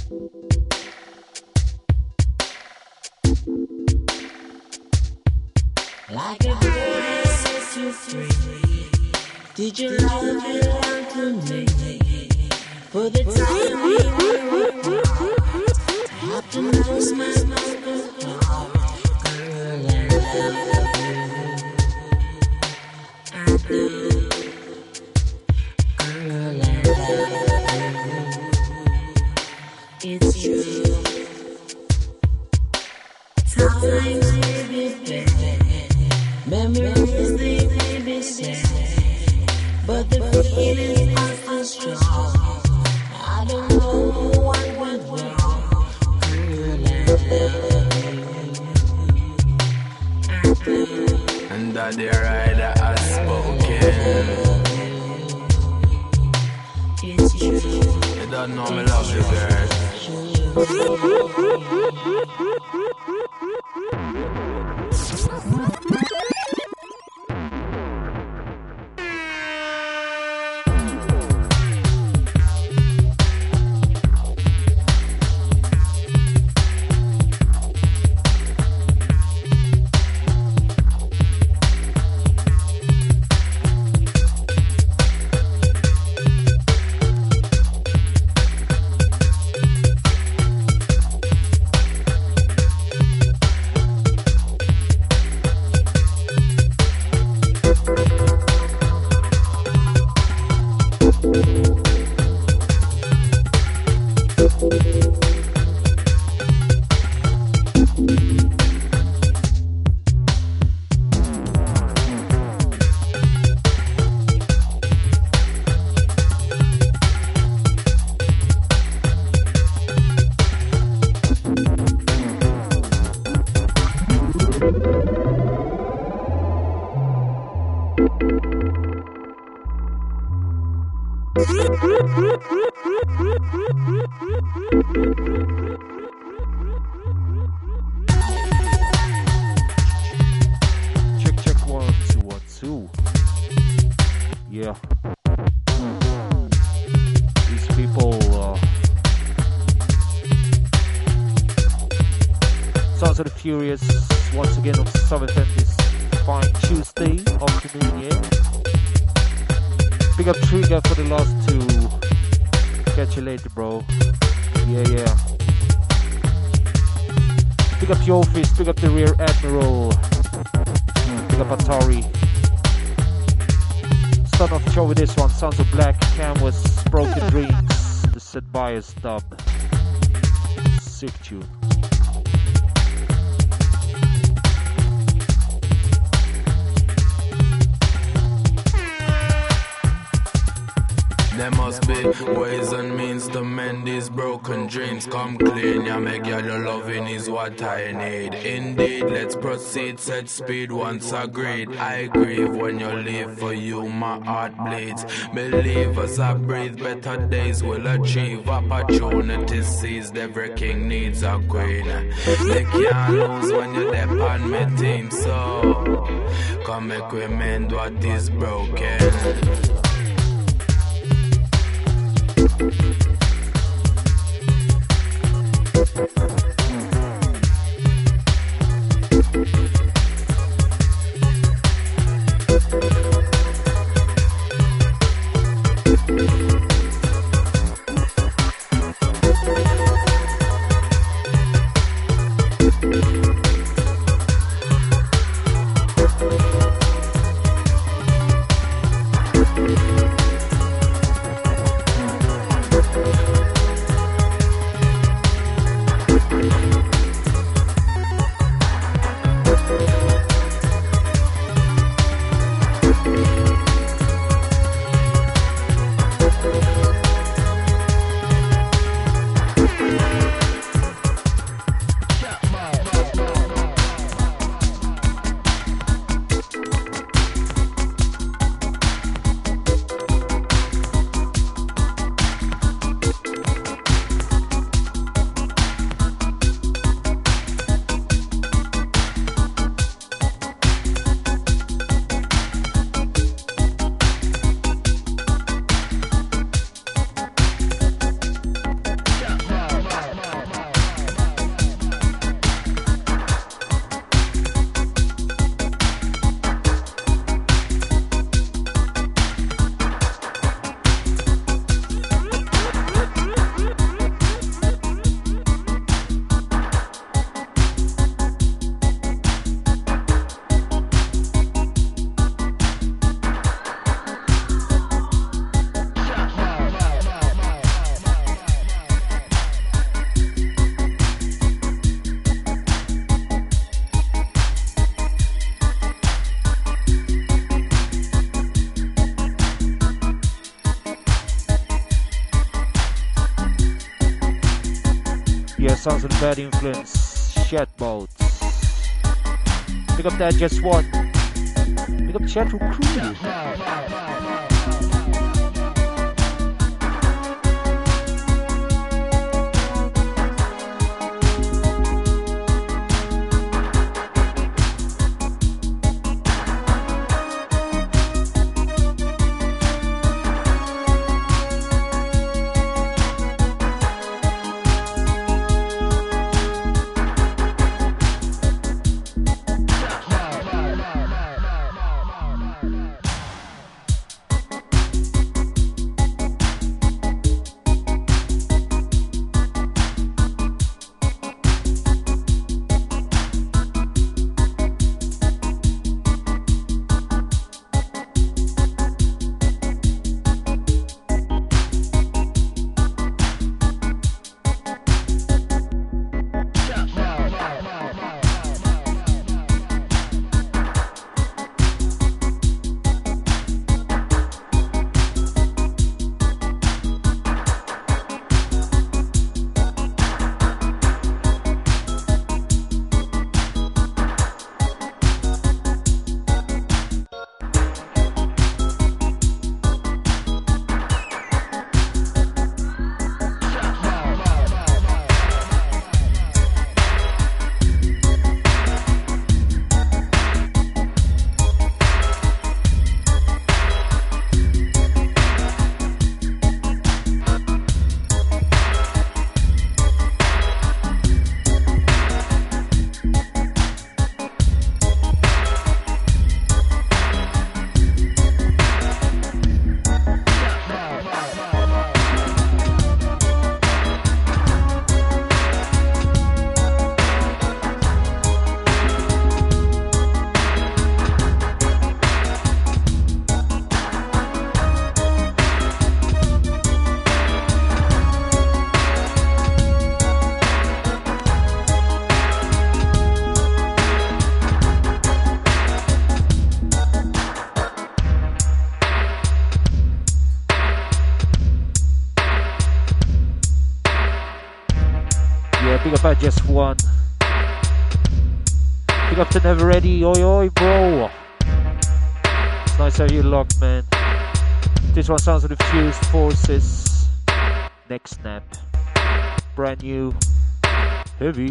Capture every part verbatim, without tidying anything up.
Like a bird that sets you free. Did your love belong to me? For the time we were apart, I have to lose my broken heart. Girl, I love you. I do. Girl, I love you. It's true. Times may be bad, memories they may be sad, but the feeling is still strong. I don't know what went wrong. Girl, I love you. I do. And that the rider has spoken. It's true. You don't know me love you, girl. Check, check, one, two, one, two. Yeah. These people, uh, Sounds of the Furious, once again on seventh and this fine Tuesday afternoon, yeah. Big up Trigger for the last two. Catch you later, bro. Yeah, yeah. Big up Your Fist, big up the Rear Admiral. Big up Atari. Start off the show with this one. Sounds of Black Canvas, Broken Dreams. The Set Bias dub. Sick tune. There must be ways and means to mend these broken dreams. Come clean, yeah, make your loving is what I need. Indeed, let's proceed, set speed once agreed. I grieve when you leave, for you my heart bleeds. Believe as I breathe, better days will achieve. Opportunity seized, every king needs a queen. They can't lose when you're there on my team. So, come make we mend what is broken. Yeah, sounds of bad influence. Chat boats. Pick up that just one. Pick up chat room crew. Big up at just one. Big up to Never Ready. Oi oi bro. It's nice to have you locked, man. This one sounds of the Fused Forces. Next Snap. Brand new. Heavy.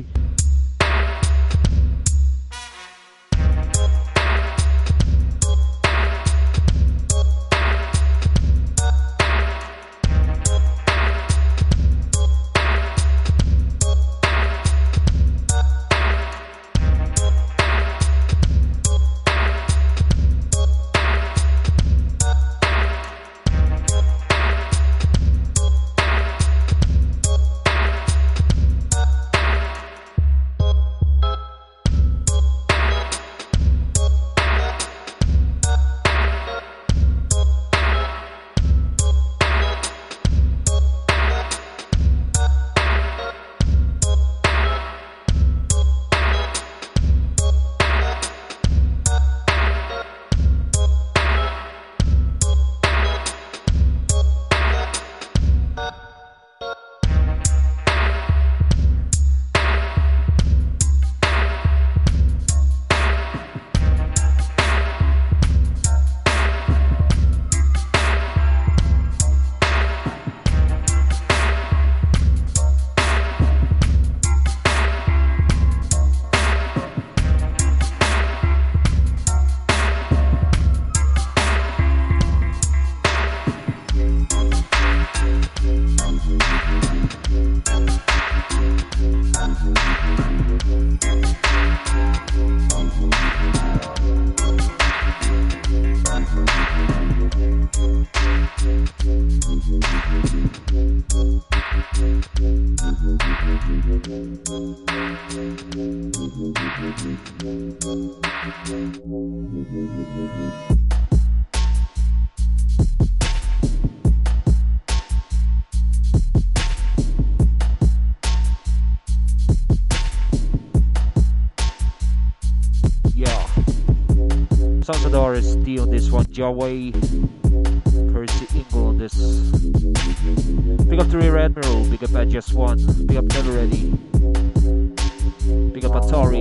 Sounds of the R S D on this one, Yahweh. Percy Ingle on this. Big up to Rear Admiral, big up at Just One, big up Never Ready, big up Atari,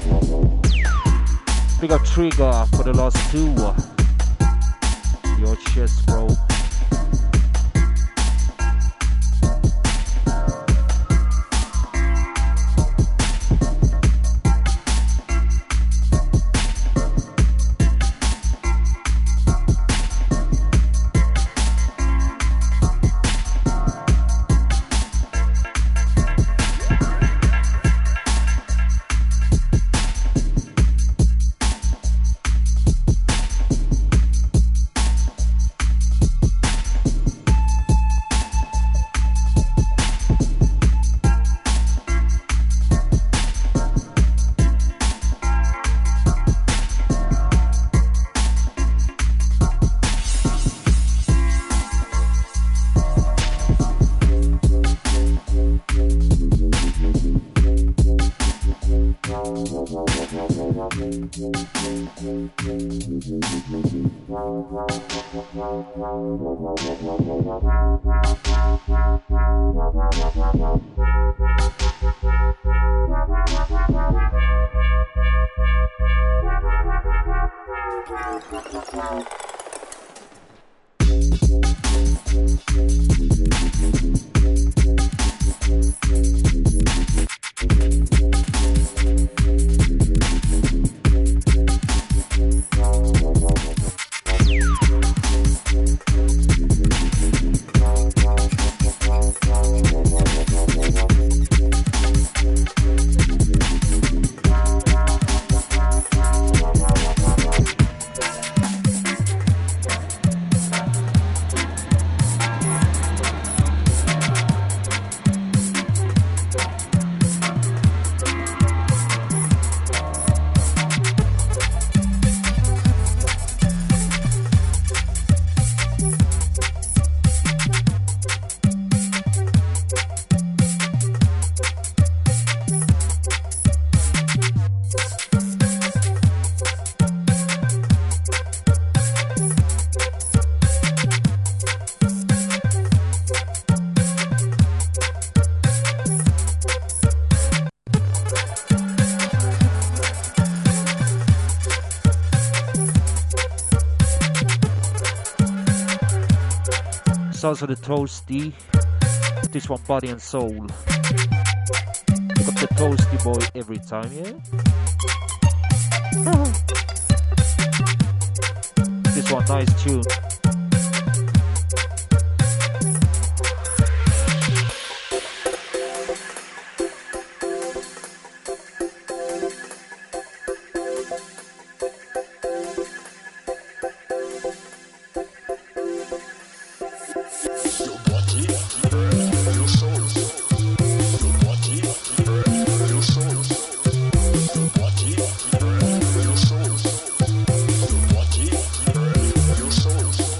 big up Trigger for the last two. Your chest, bro. Also the Toasty, this one Body and Soul. Pick up the Toasty boy every time, yeah? This one, nice tune. Your soul.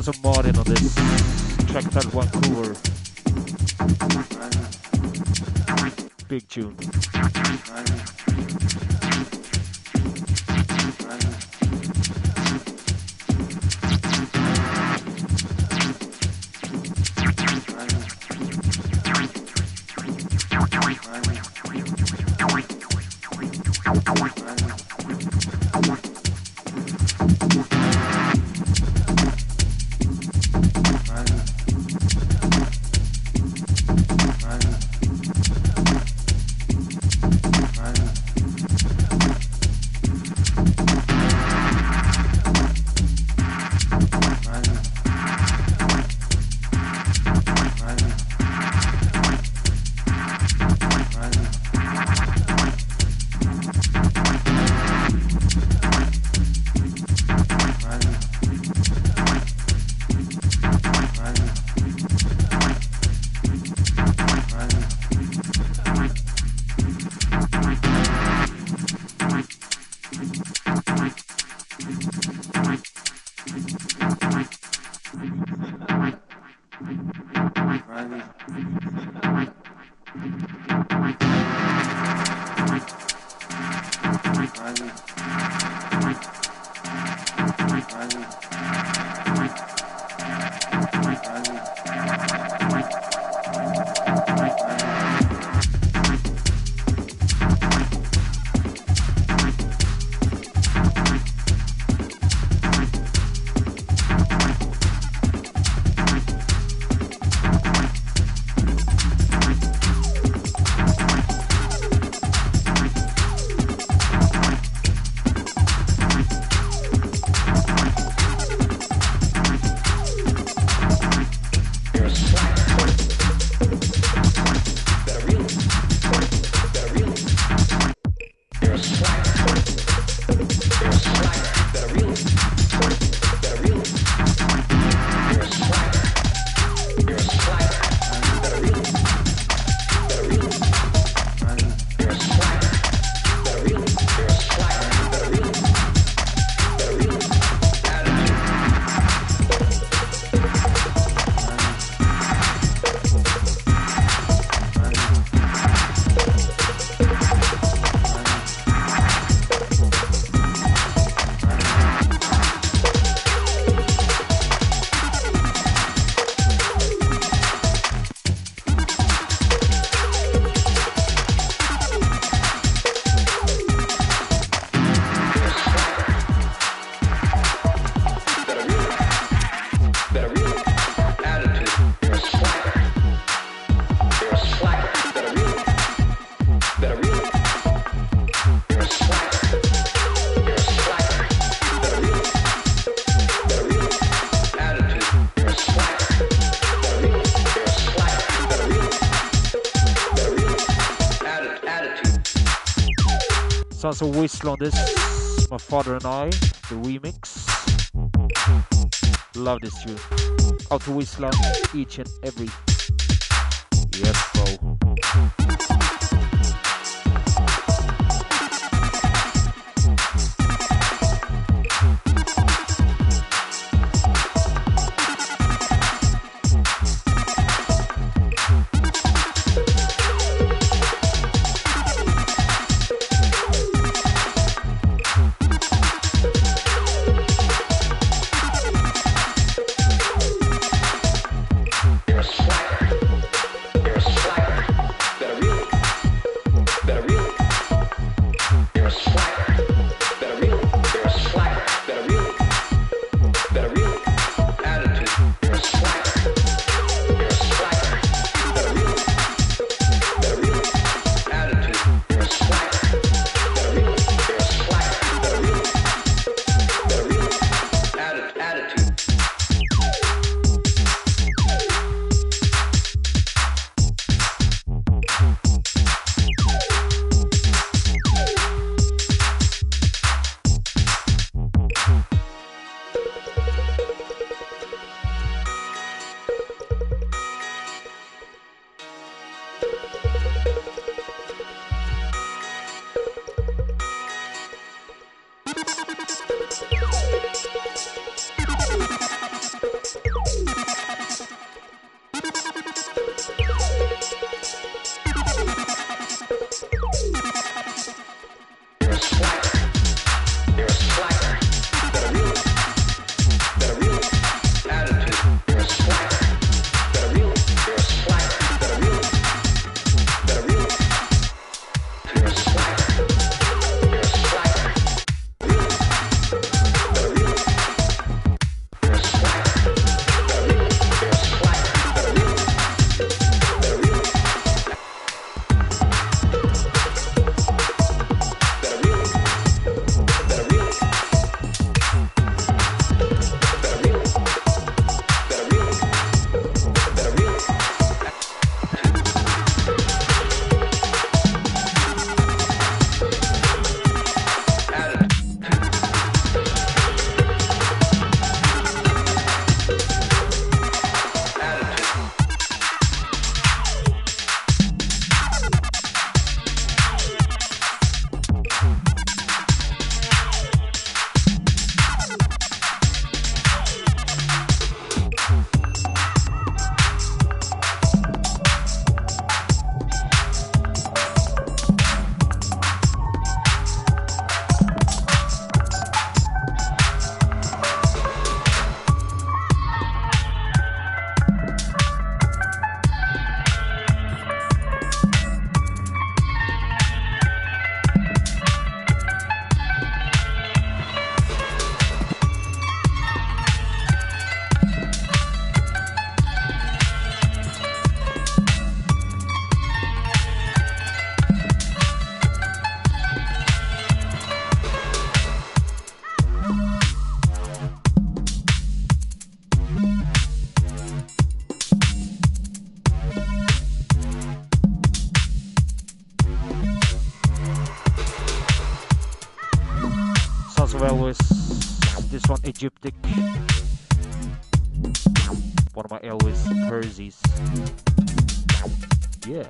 Sounds of Martin on this track titled Vancouver. Big tune. Sounds of Whistle on this. My Father and I, the remix. Love this tune. Out to Whistler each and every. Yes, bro. You're a slacker. You're a slacker. Sounds of Elvis. This one Egyptic. One of my Elvis Persies. Yeah.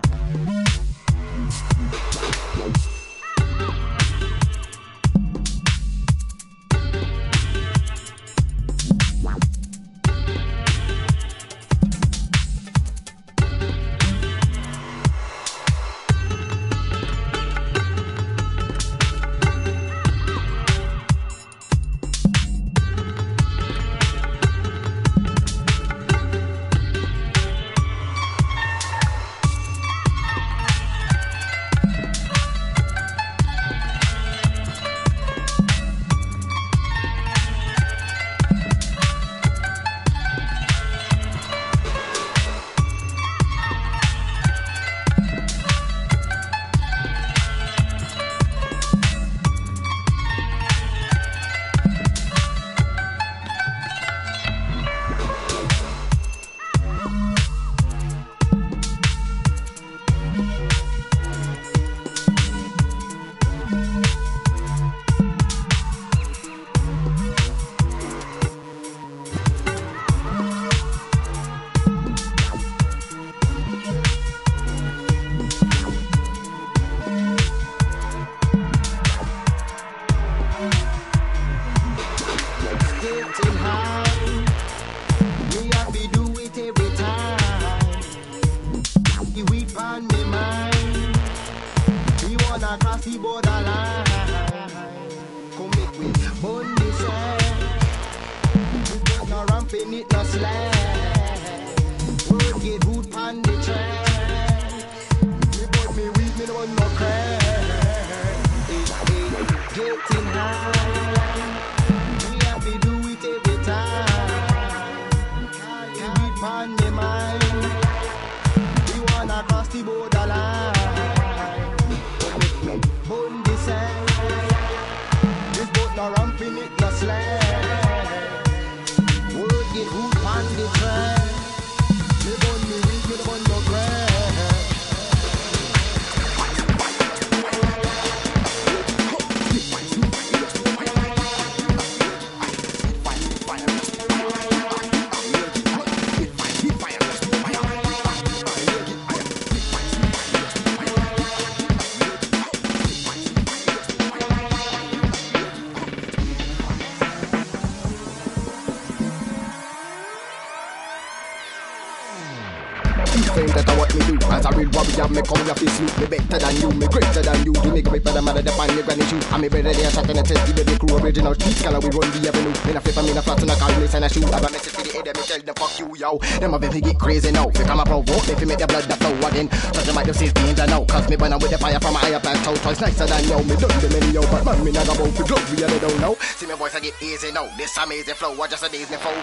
Me come your face, me better than you, me greater than you. Do me great better matter than your granny shoe. I'm me better than shot in a test, the baby crew original street color. We run the avenue. Me na flip and me na flat and I call me and I shoot. I have a message for the head, me tell them fuck you, yo. Them a very get crazy now. They come a provoke, they fi make the blood that flow again. Touch them like the six danger now. Cause me burn with the fire from a higher plateau. Twice nicer than yo. Me done the many yo, but man, me not about to glory, and they don't know. See me voice I get easy now. This amazing flow, I just a days me flow.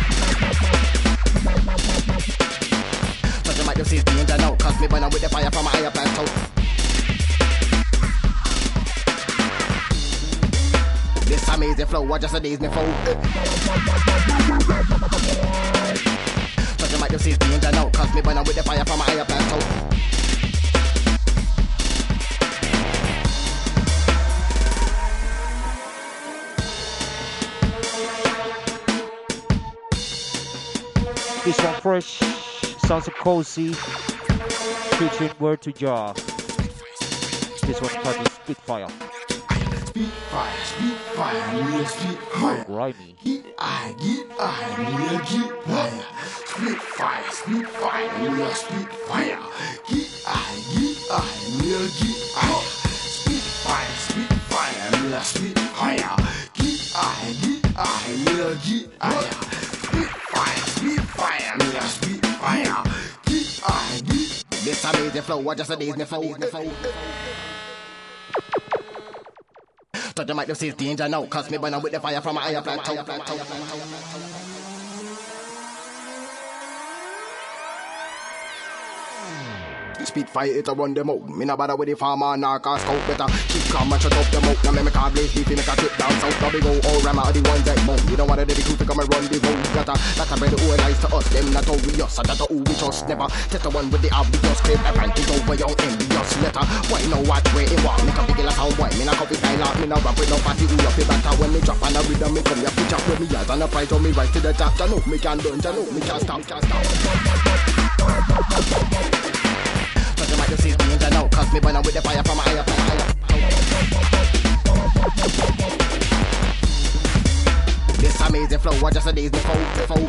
Might just see danger now, cause me burn with the fire from a higher plateau. This amazing flow, I just a days me flow. Cause you might just see danger now, cause me burn with the fire from a higher plateau. This one fresh. Sounds of Cozy, featuring Word to Jar. This one's titled Spitfire. Spitfire, Spitfire, real Spitfire. Grimy. Get I, get I, real get fire. Spitfire, Spitfire, real Spitfire. Get I, get I, real get fire. Spitfire, Spitfire, real Spitfire. Get I, get I, real get fire. Spitfire, Spitfire, real Spitfire. Fire, keep I keep. This amazing flow, I just a days me flow, me flow. Touch the mic, this is danger now, cause me burn with the fire from a higher plateau. Spitfire, it a run them out. Me nah bother with the farmer, nah cause scout better. Keep calm and shut up them out. Now me make a blaze beef, make a trip down south. Now we go all ram out the ones that mount. You don't want the crew to come and run the road. That a, that a brother who lies to us. Them not obvious, and that a who we trust never. Just the one with the obvious crib advantage over your envious letter. Why know what way it walk? Make a big glass and wine. Me nah copy style out, me a rap with no party, who up the batter. When me drop on a rhythm, me come here to chat with me eyes and a price on me right to the top. Ya know me can done, ya know me can't stop, can't stop. But you might just see me in now, cause me burn with the fire from my higher, from my higher. This amazing flow, I just a days before, before.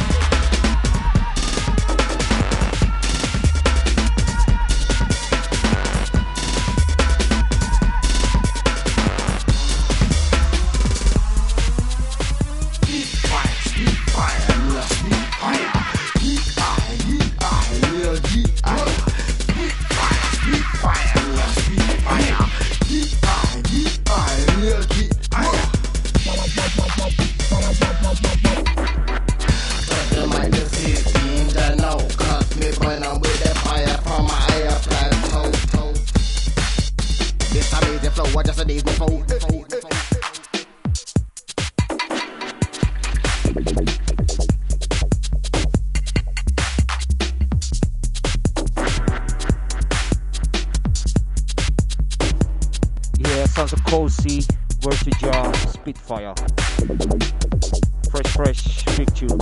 Spitfire. Fresh, fresh, big tune.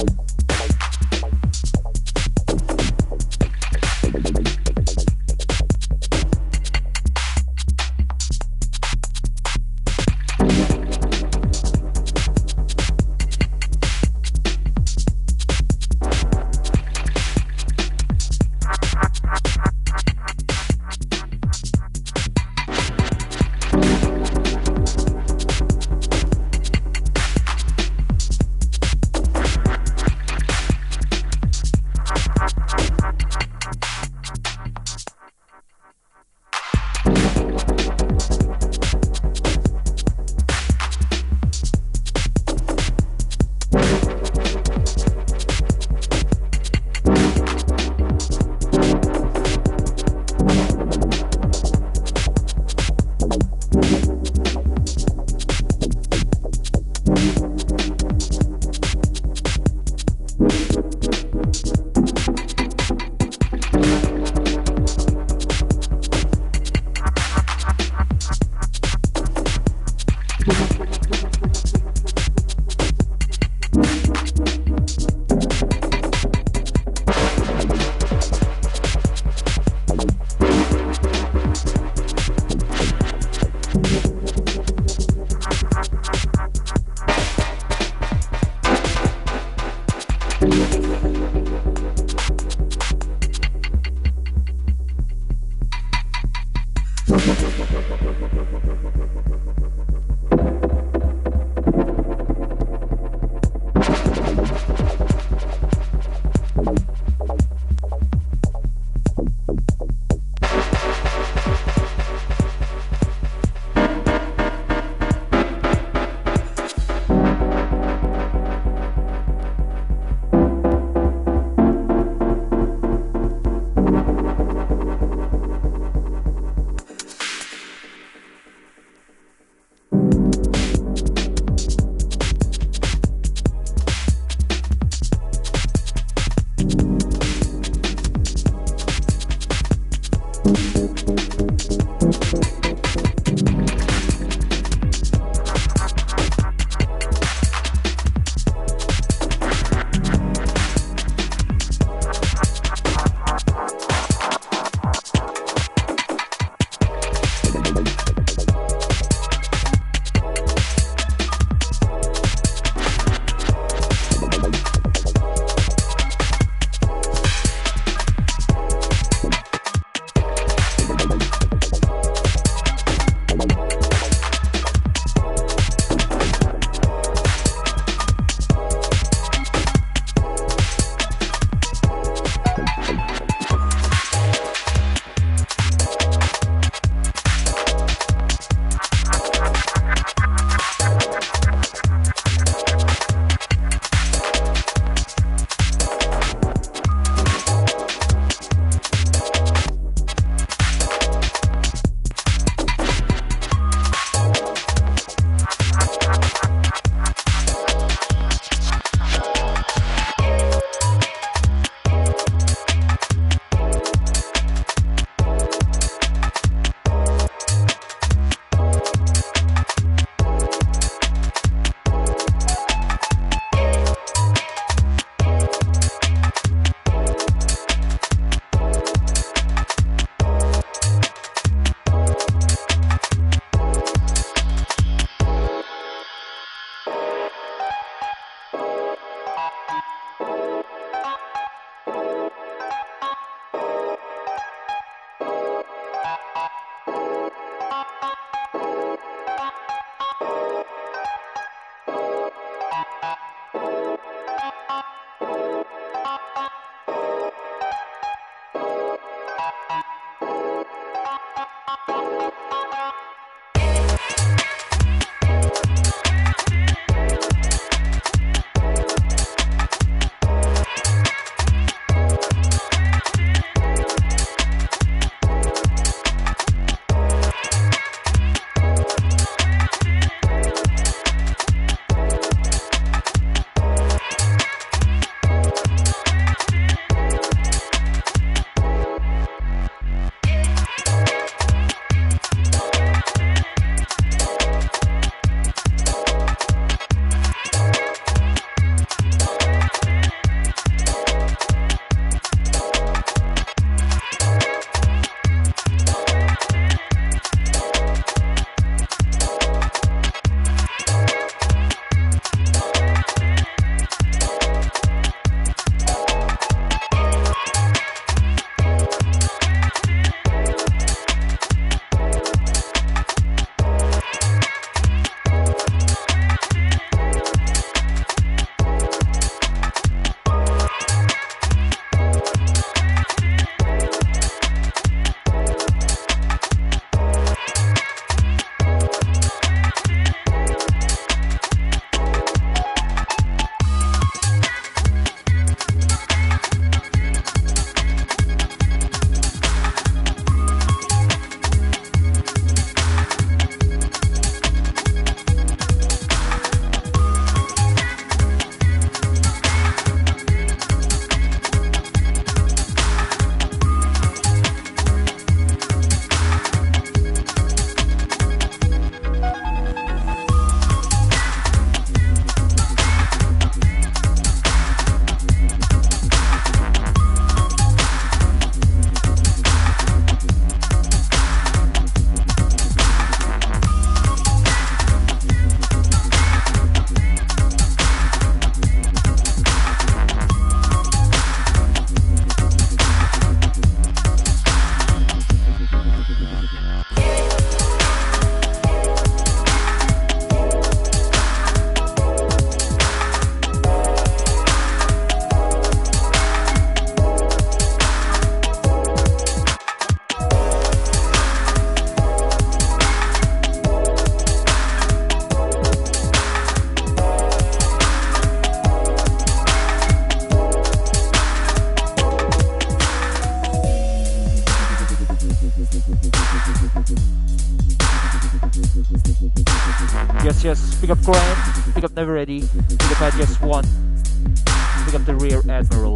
Yes, yes. Pick up Grant. Pick up Never Ready. Pick up I Just One. Pick up the Rear Admiral.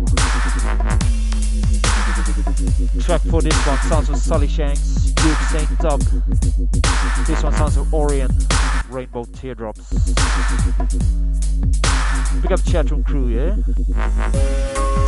Track for this one sounds of Sully Shanks, Duke Saint Dub. This one sounds of Orion, Rainbow Teardrops. Pick up Chatroom Crew, yeah?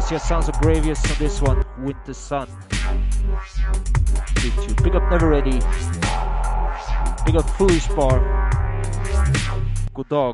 Yes, yes, sounds of Gravius on this one. Winter Sun. Big up Never Ready. Big up Foolish Bar. Good dog.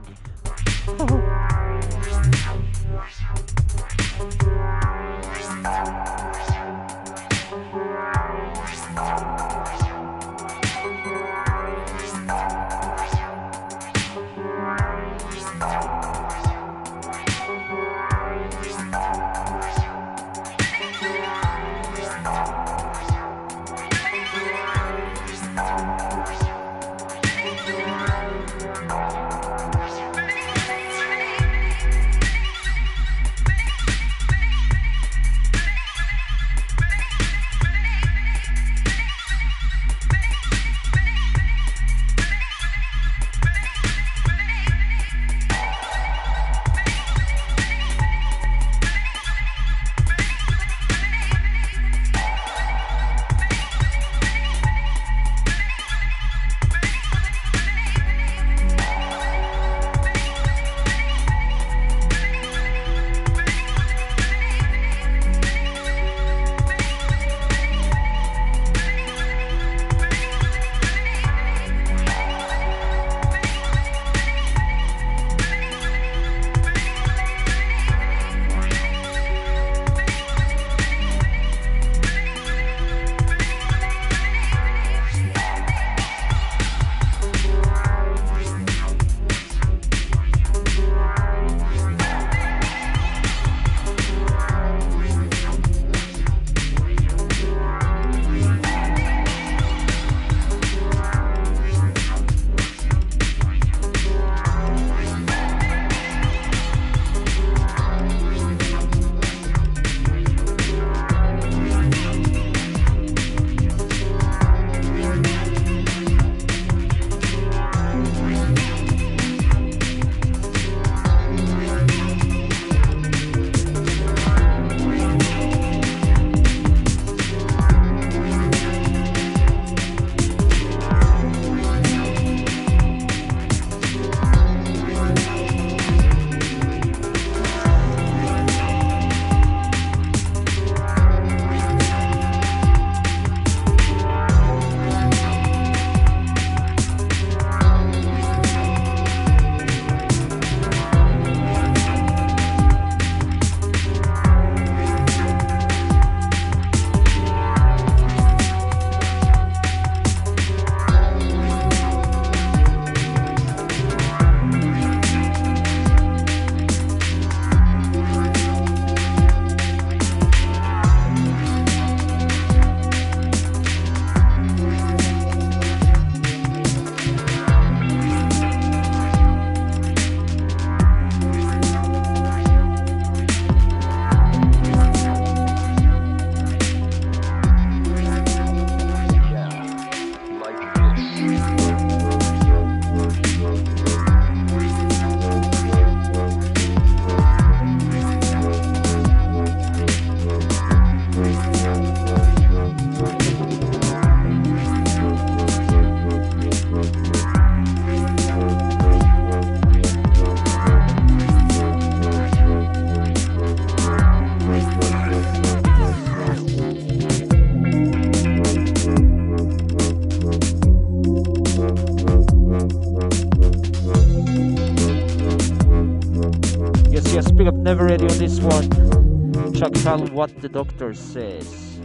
Never Ready on this one. Chuck Tell What the Doctor Says.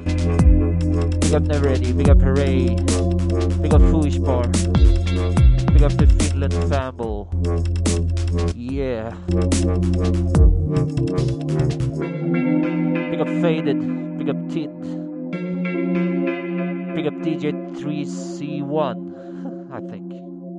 Big up Never Ready, big up Hooray, big up Foolish Bar, big up the Finland Famble. Yeah. Big up Faded, big up Tit, big up D J three C one, I think.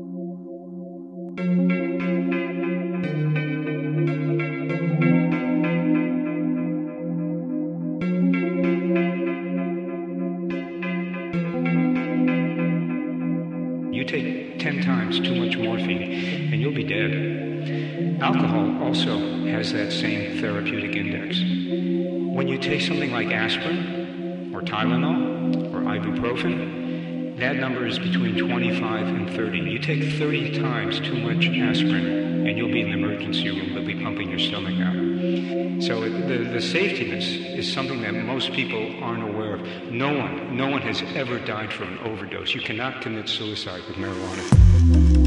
You take ten times too much morphine and you'll be dead. Alcohol also has that same therapeutic index. When you take something like aspirin or Tylenol or ibuprofen, that number is between twenty-five and thirty. You take thirty times too much aspirin and you'll be in the emergency room. They'll be pumping your stomach out. So the, the safetiness is something that most people aren't aware of. No one, no one has ever died from an overdose. You cannot commit suicide with marijuana.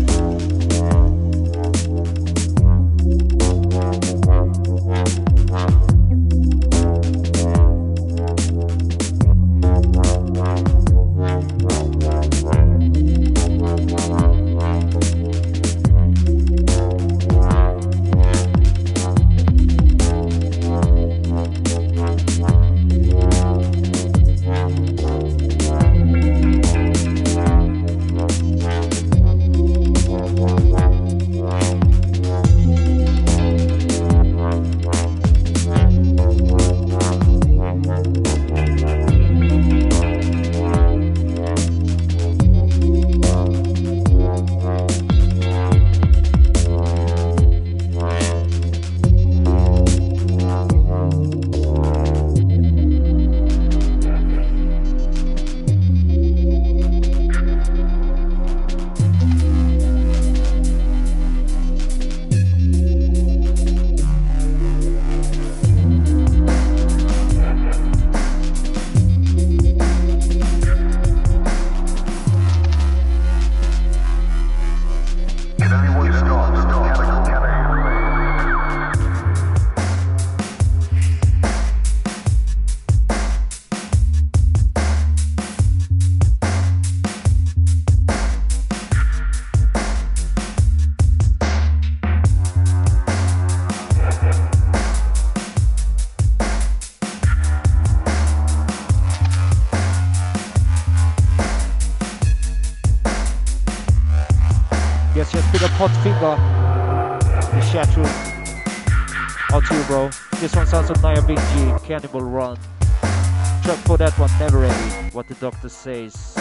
Hot Finger, the chat room. Out to you, bro. This one sounds like Naya Big G, Cannibal Run. Track for that one, Never Ready, what the doctor says.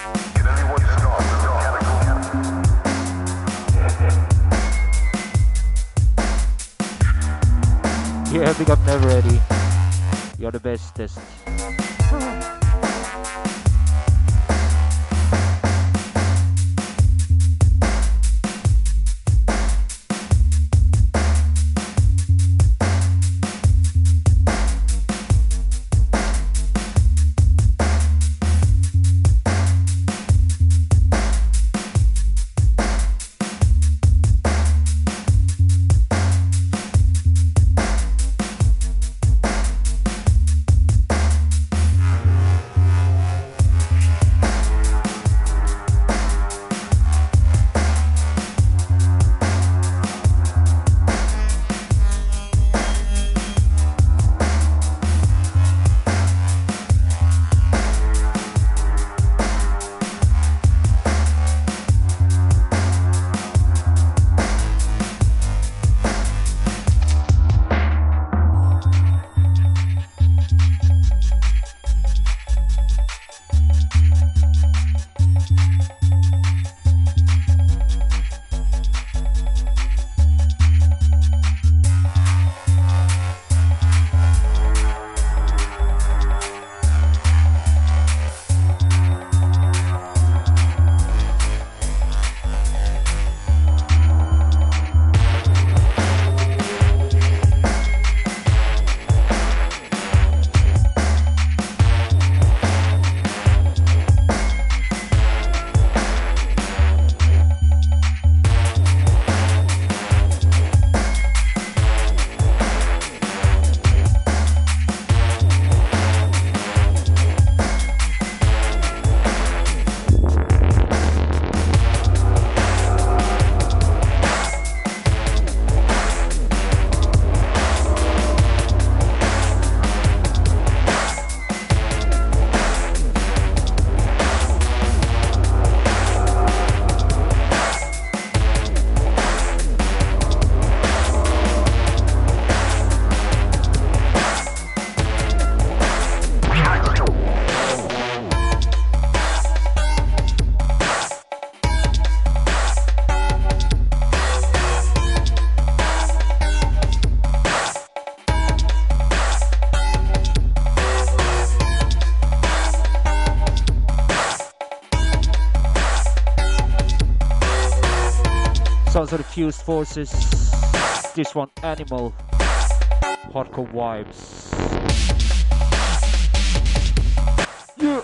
Yeah, big up Never Ready. You're the bestest. Sounds of the Fused Forces. This one, Animal. Hardcore vibes. Yeah.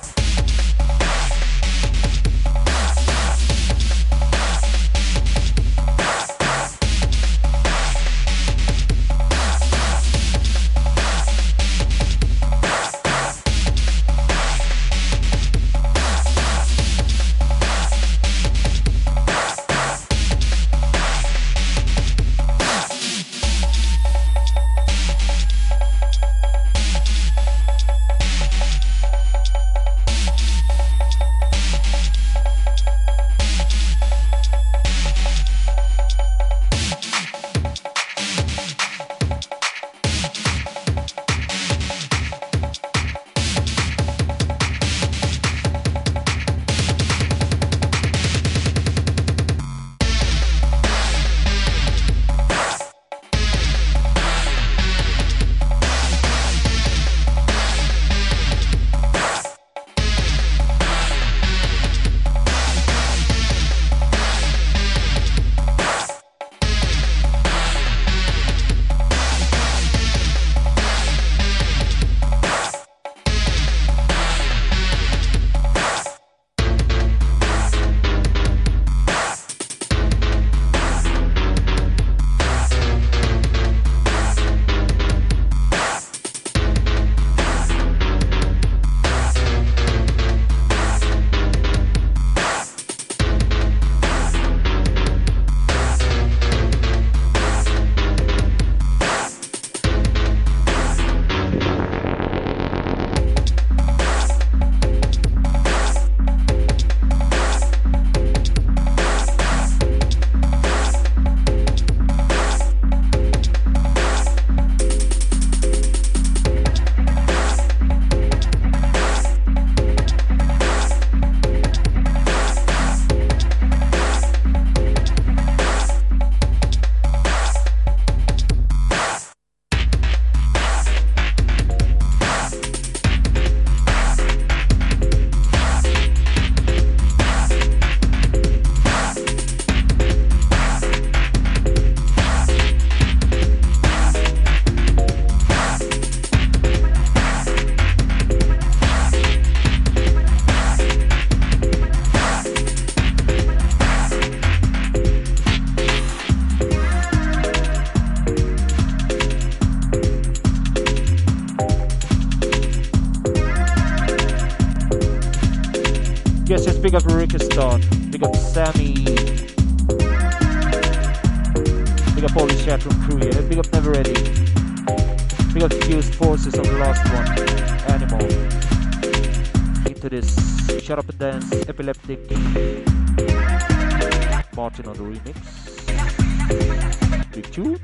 Big up Rikistan, big up Sammy, big up all the chat room crew here, big up Never Ready, big up Fused Forces on the last one, Animal, into this Shut Up and Dance, Epileptic, Martin on the remix, big two.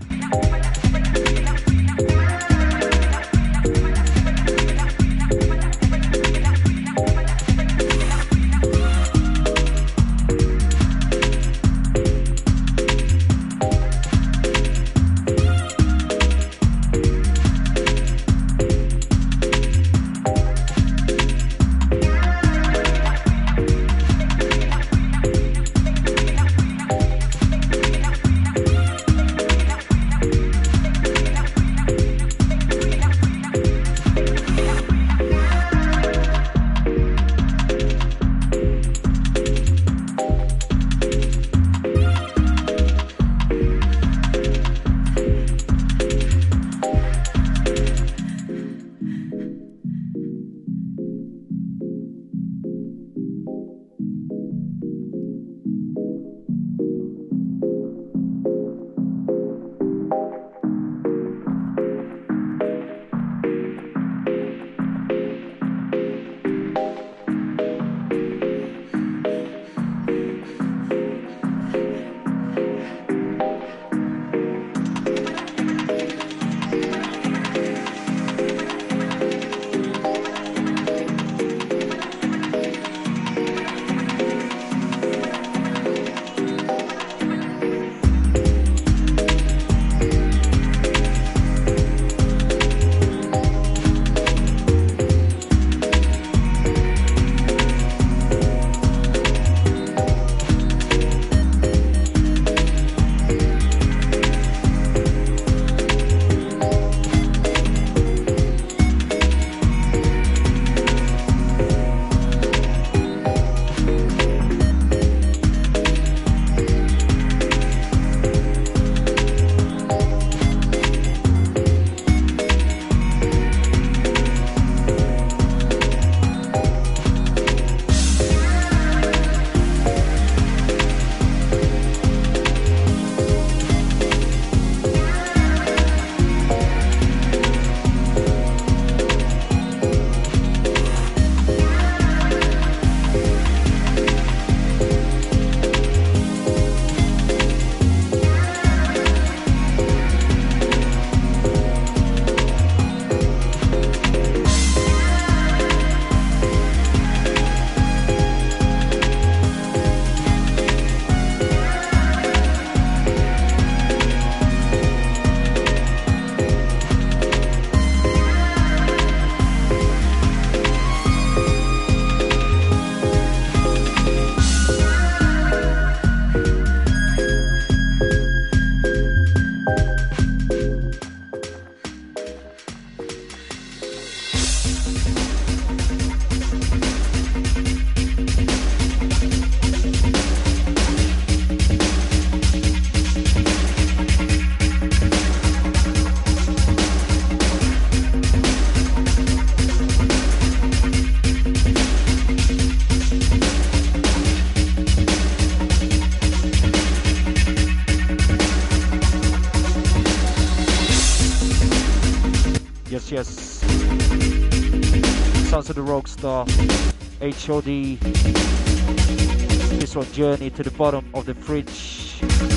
Sounds of the Rockstar, H O D. This one, Journey to the Bottom of the Fridge.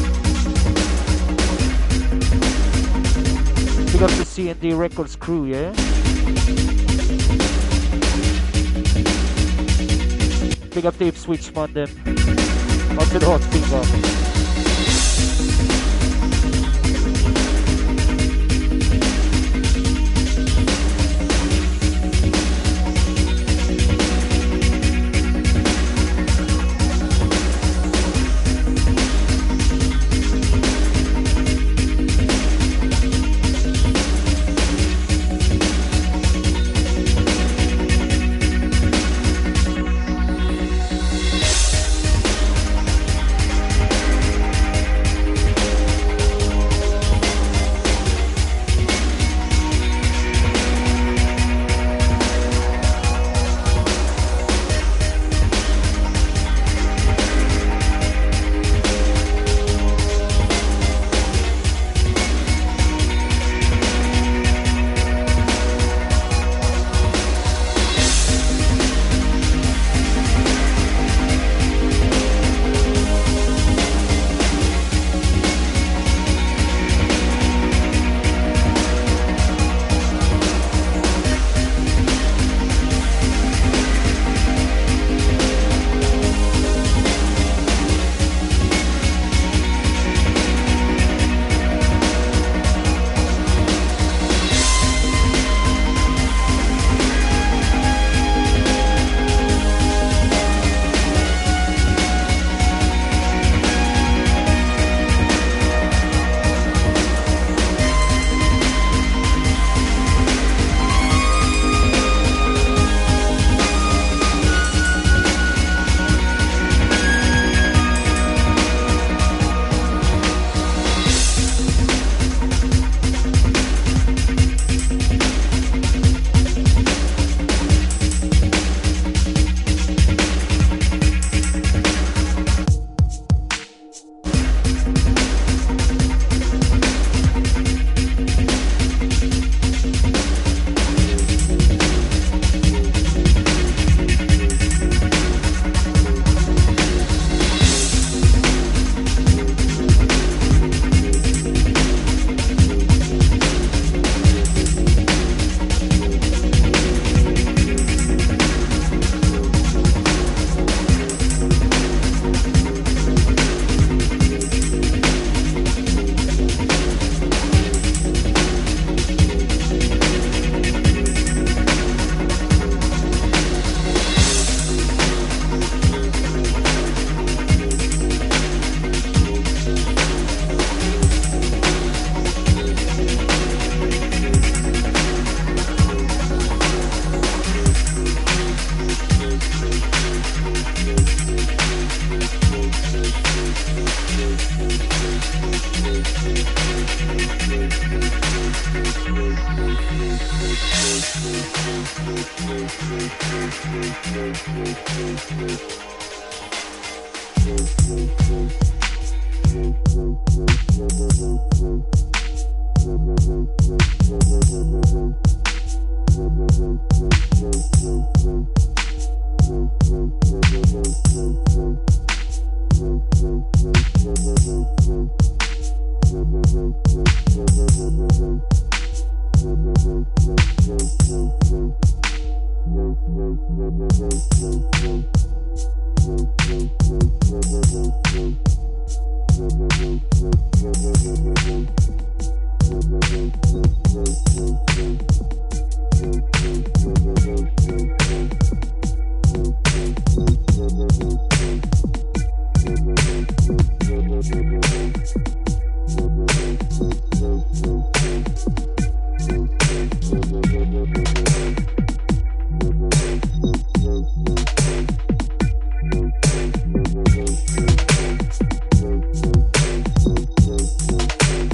Big up the C and D Records crew, yeah? Big up Dave Switchman, them. Up to the hot finger.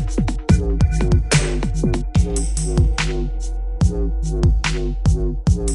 Thank you.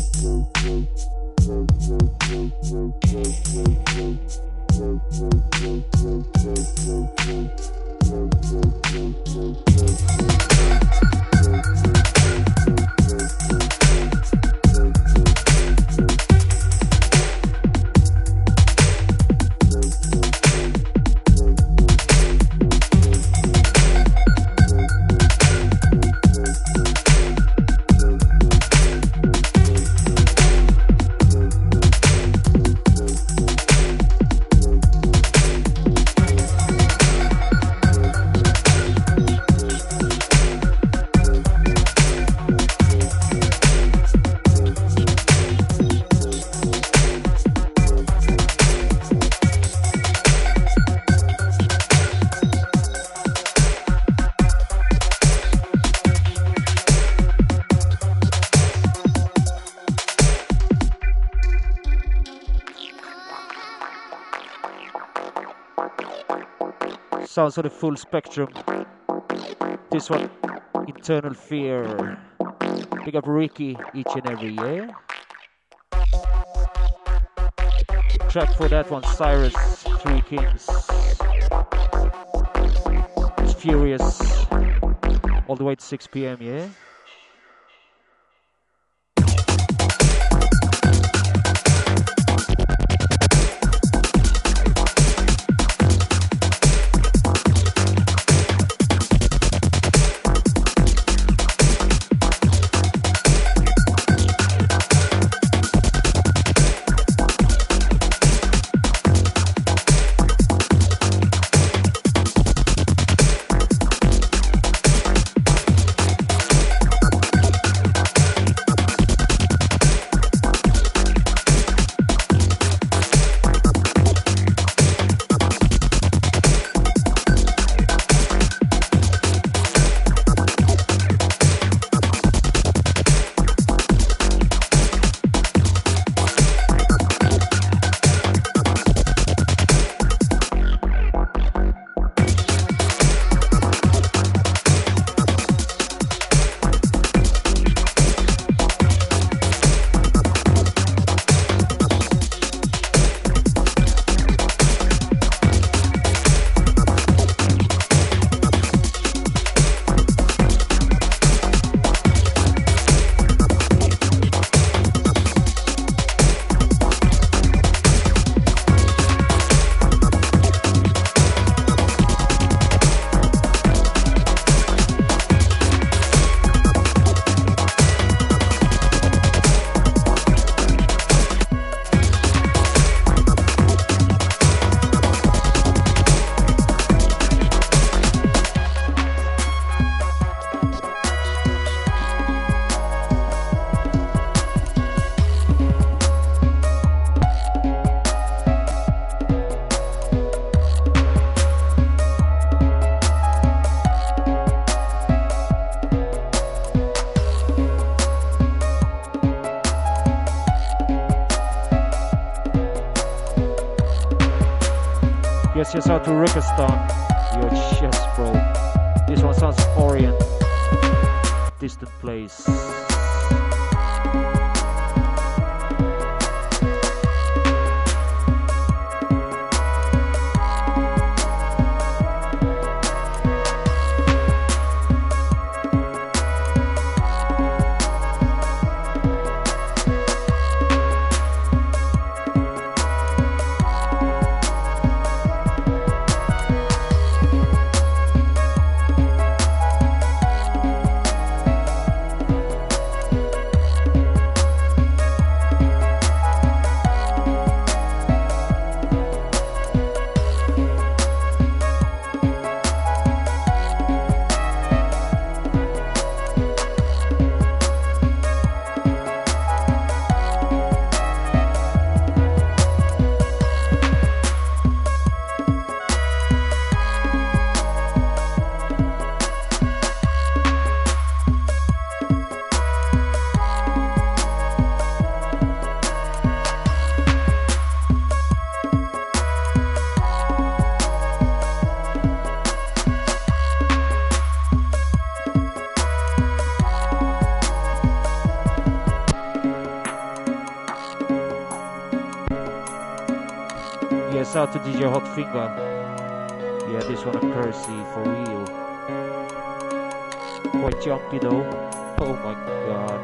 Sounds of the full spectrum. This one, Internal Fear. Big up Ricky each and every year. Track for that one, Cyrus, Three Kings. It's Furious. All the way to six p.m., yeah? Yes, yes, out to Rikistan. Your chest, bro. This one sounds Orient. Distant place. Out to D J Hot Finger. Yeah, this one a Percy for real. Quite jumpy though. Oh my god.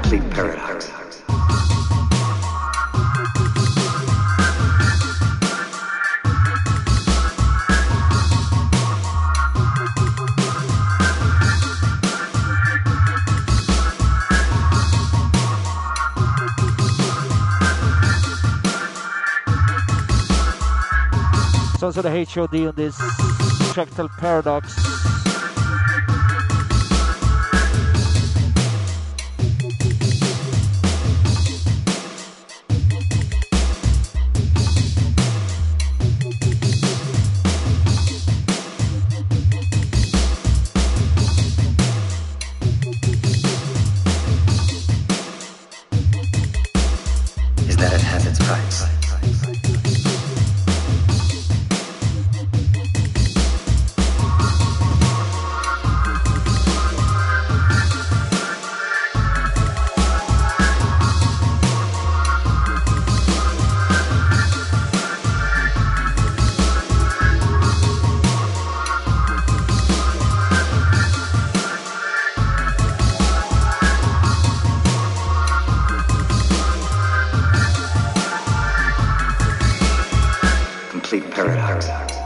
Complete paradox. It's also the H O D on this Fractal Paradox. Is that it has its price. Complete paradox.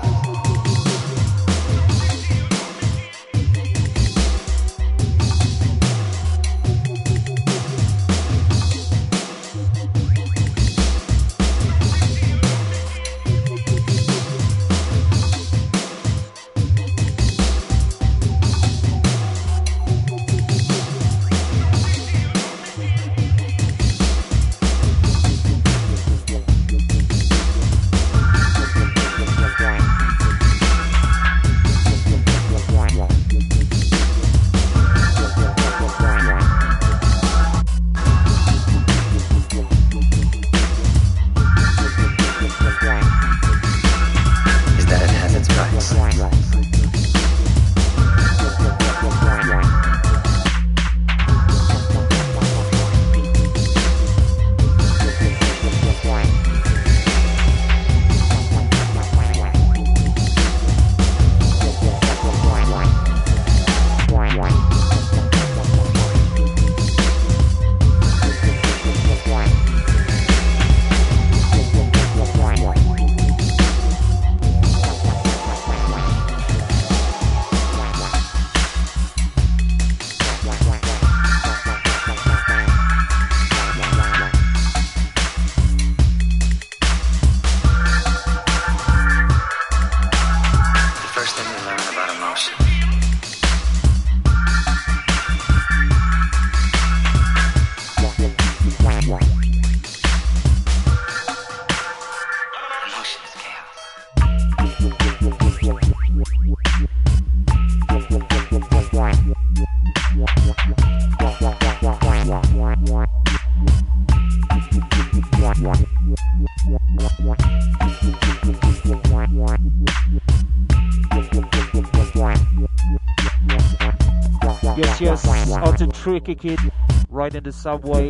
Yes, yes, out to Tricky Kid, right in the subway,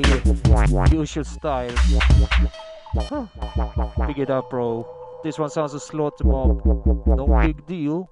usual style. Huh. Pick it up, bro. This one sounds a Slaughter Mob. No big deal.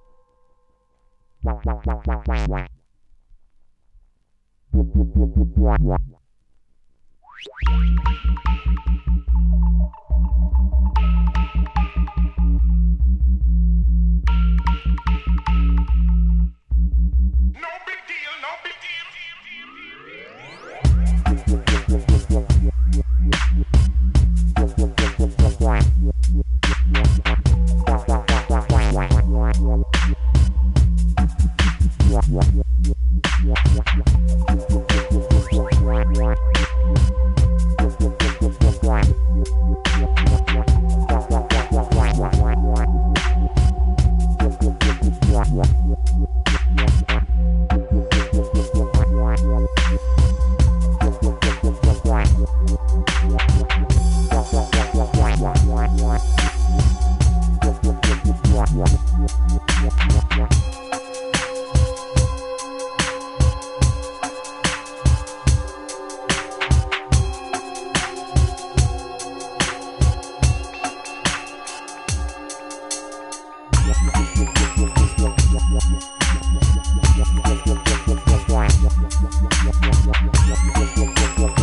Yeah.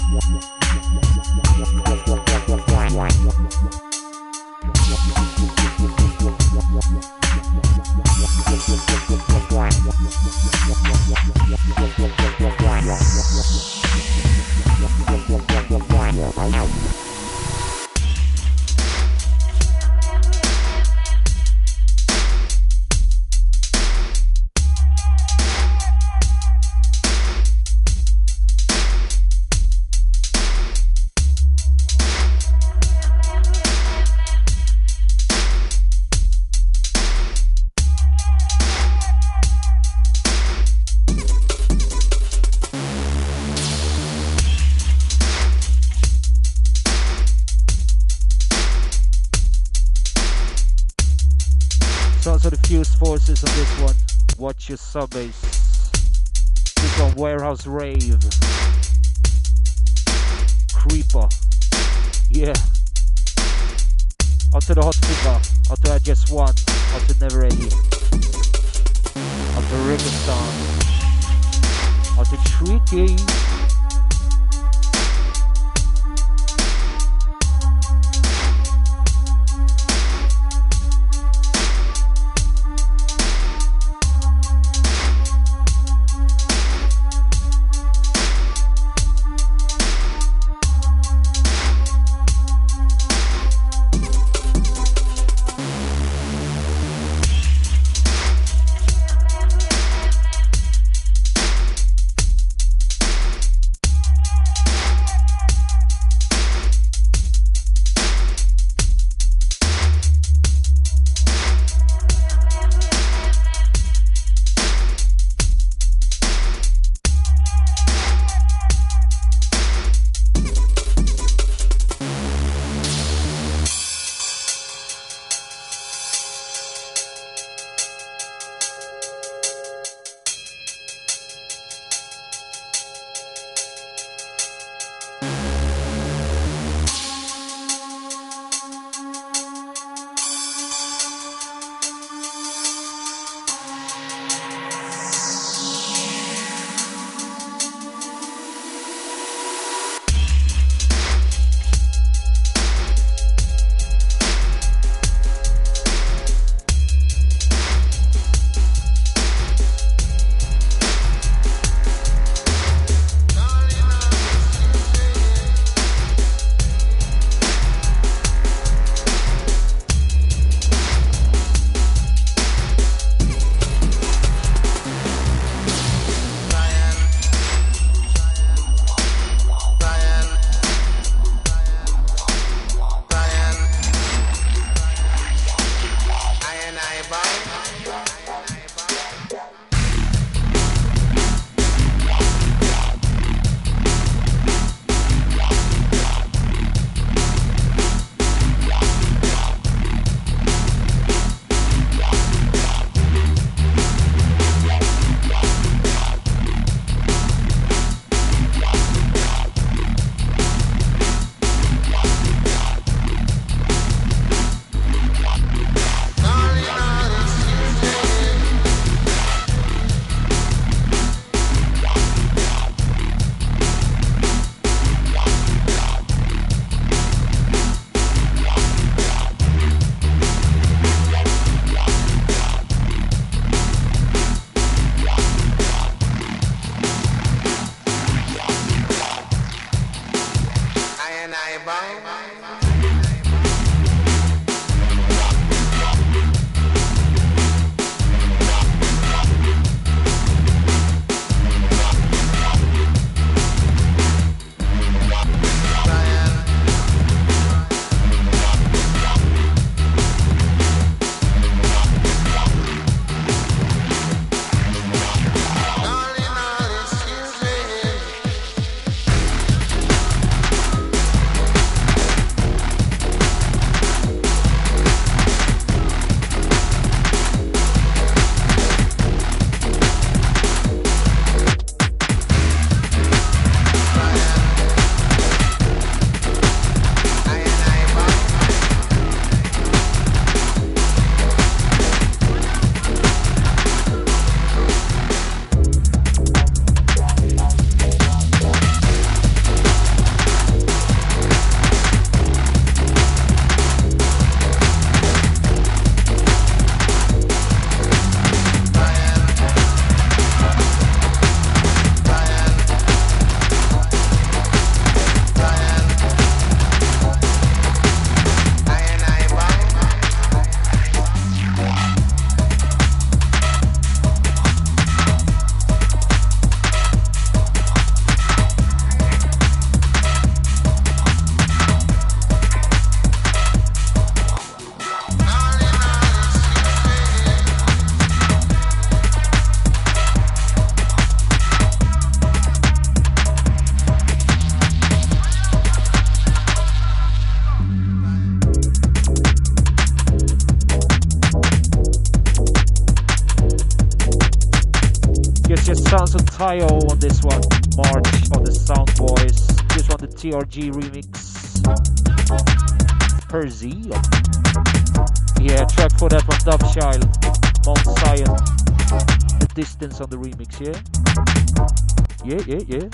Sounds of the Fused Forces on this one. Watch your subbase. This one, Warehouse Rave. Creeper. Yeah. Out to the Hot Figure. Out to I Just One. Out to Never Ready. Out to Riverstar. Out to Tricky. Tayo on this one, March on the Sound Boys. This one, the T R G remix. Percy. Yeah, track for that one, Dubchild, Mount Zion. The Distance on the remix, yeah? Yeah, yeah, yeah.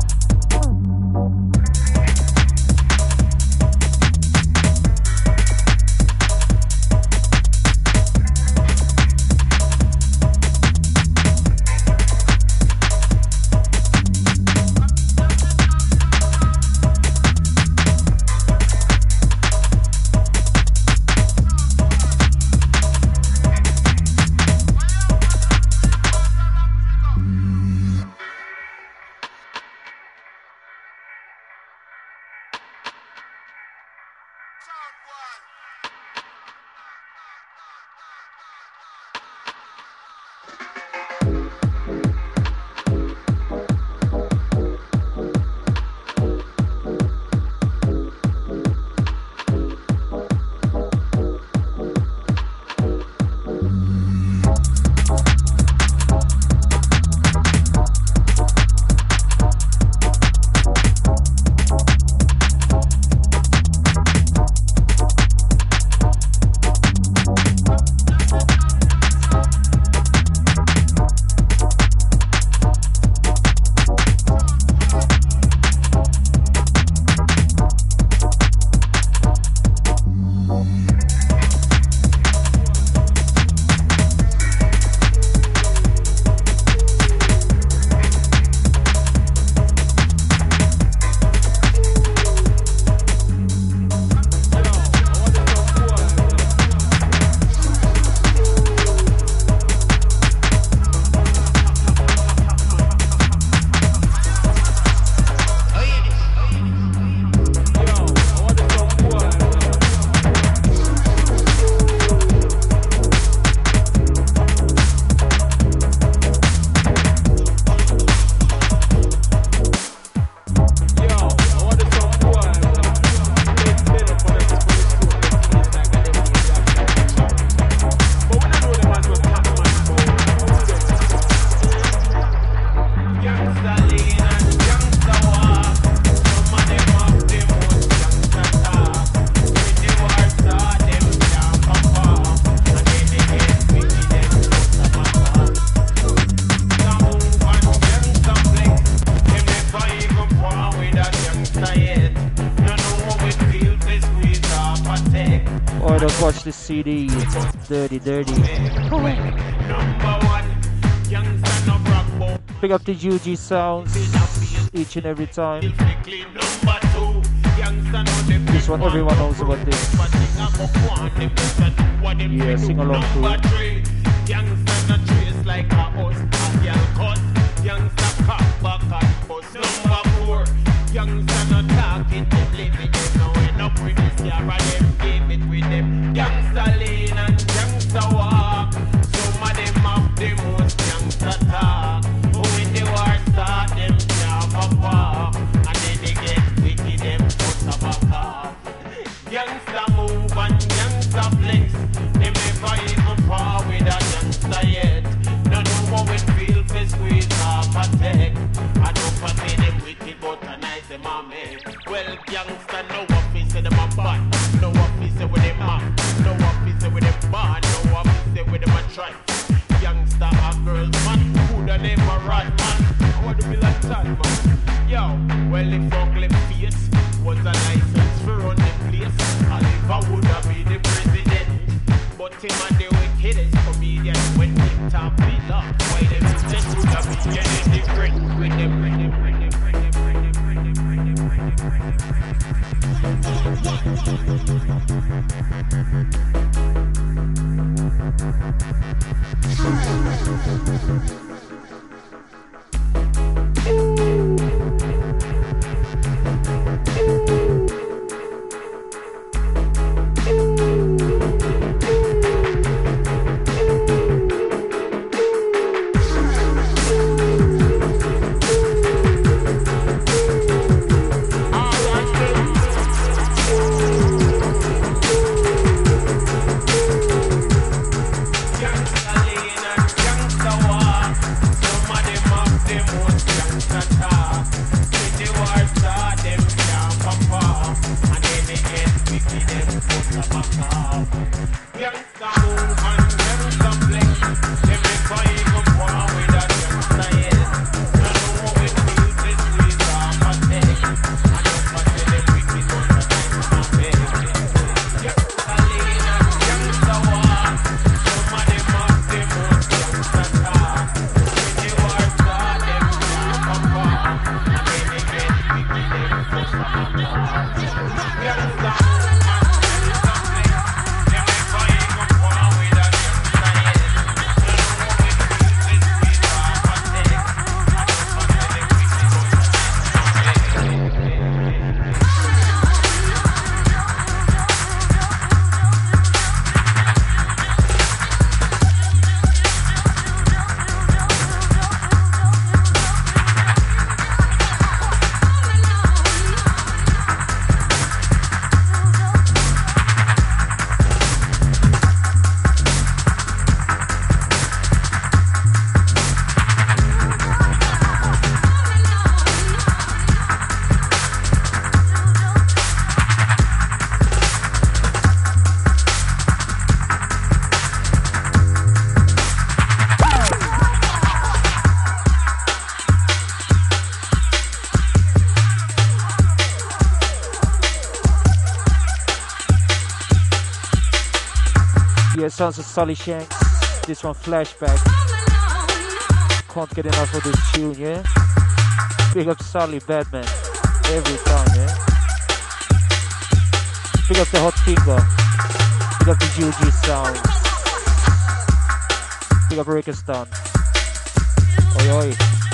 C D, Dirty Dirty. Pick up the U G sounds each and every time. This one, everyone knows about this. Yeah, sing along to it. Youngster lean and youngster walk. Some of them have the most youngster talk. But when the war start, them can't pop off. And then they get wicked, them put a back off. Youngster move and youngster flex. They never even par with a youngster yet. No know how it feel to squeeze off a tech. I don't foresee them wicked, but I nice them a make. Well, youngster no office, them a bad. No office with them up. No officer with them bad, no officer with them a try. Youngster or girls, man, who'da never run, man. I want to be like that, man. Yo, well, if ugly face was a license for run the place, I if I woulda be the president. But him and the wickedest comedian when they talk me love. Why them just woulda be getting different with them, bring them, bring them, bring them, bring them, bring them, bring them, bring them, bring them, bring them. Yeah, sounds of Sully Shanks. This one, Flashback. Can't get enough of this tune, yeah? Big up Sully, Batman. Every time, yeah? Big up the Hot Finger. Big up the G G Sound. Big up Rickeston. Oi, oi.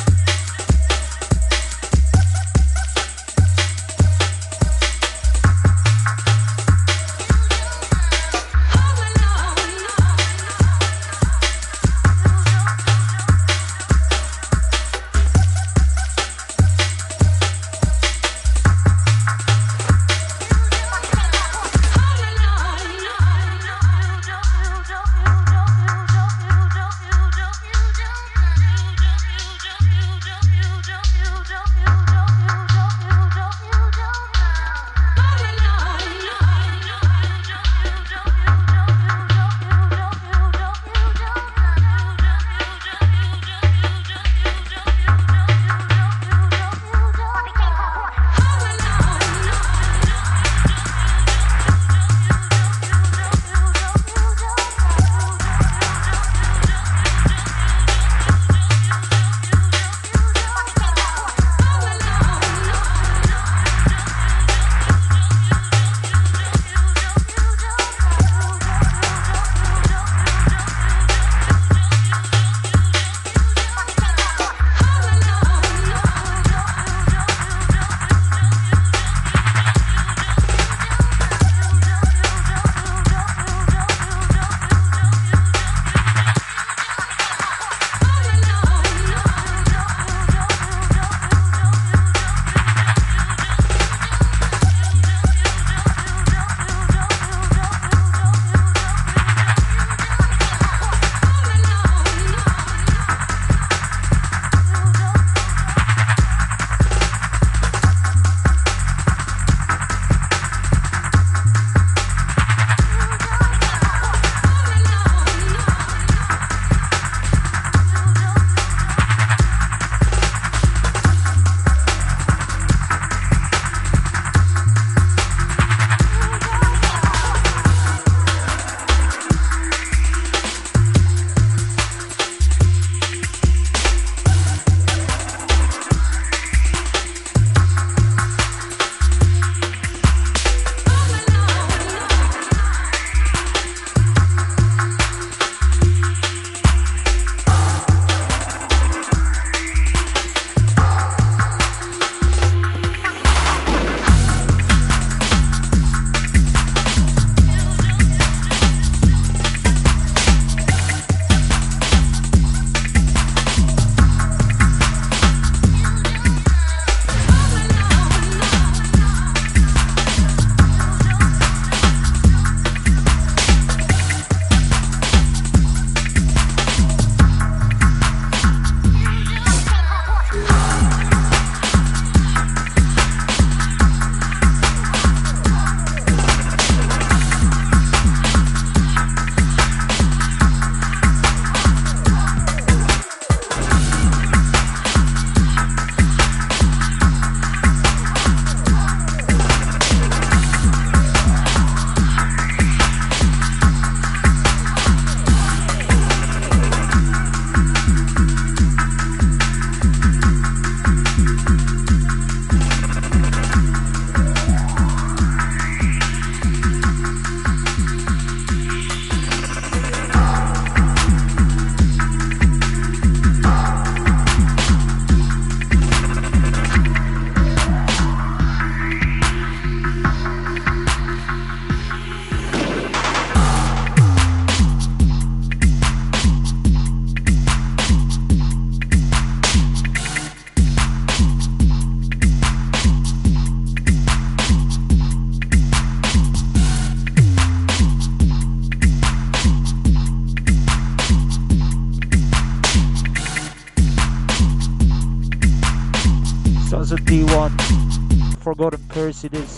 D one, Forgotten Curse it is.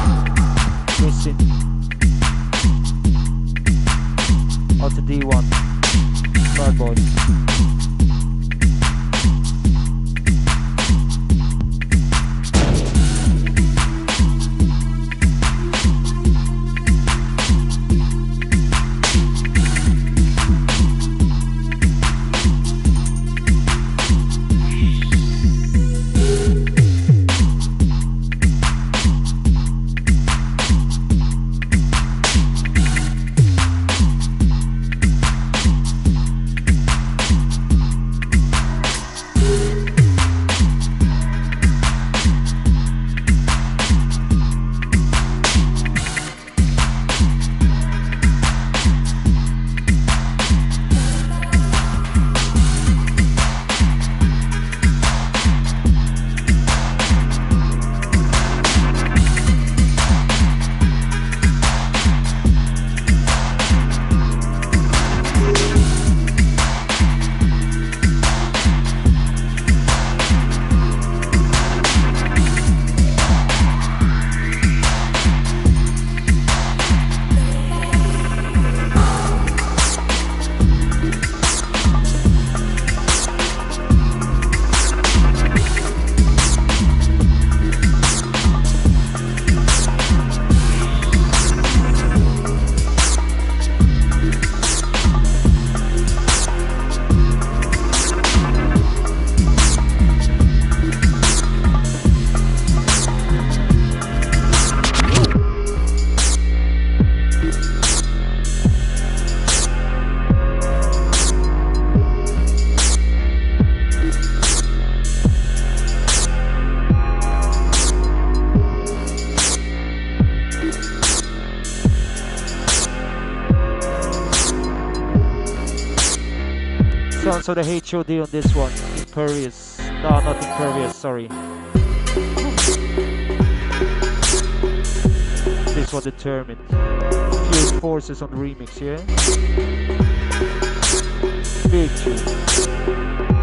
Missing. Out to D one. Bad boy. Sounds of the H O D on this one. Imperious. No, not Imperious, sorry. This one Determined. Fused Forces on the remix, yeah? Big tune.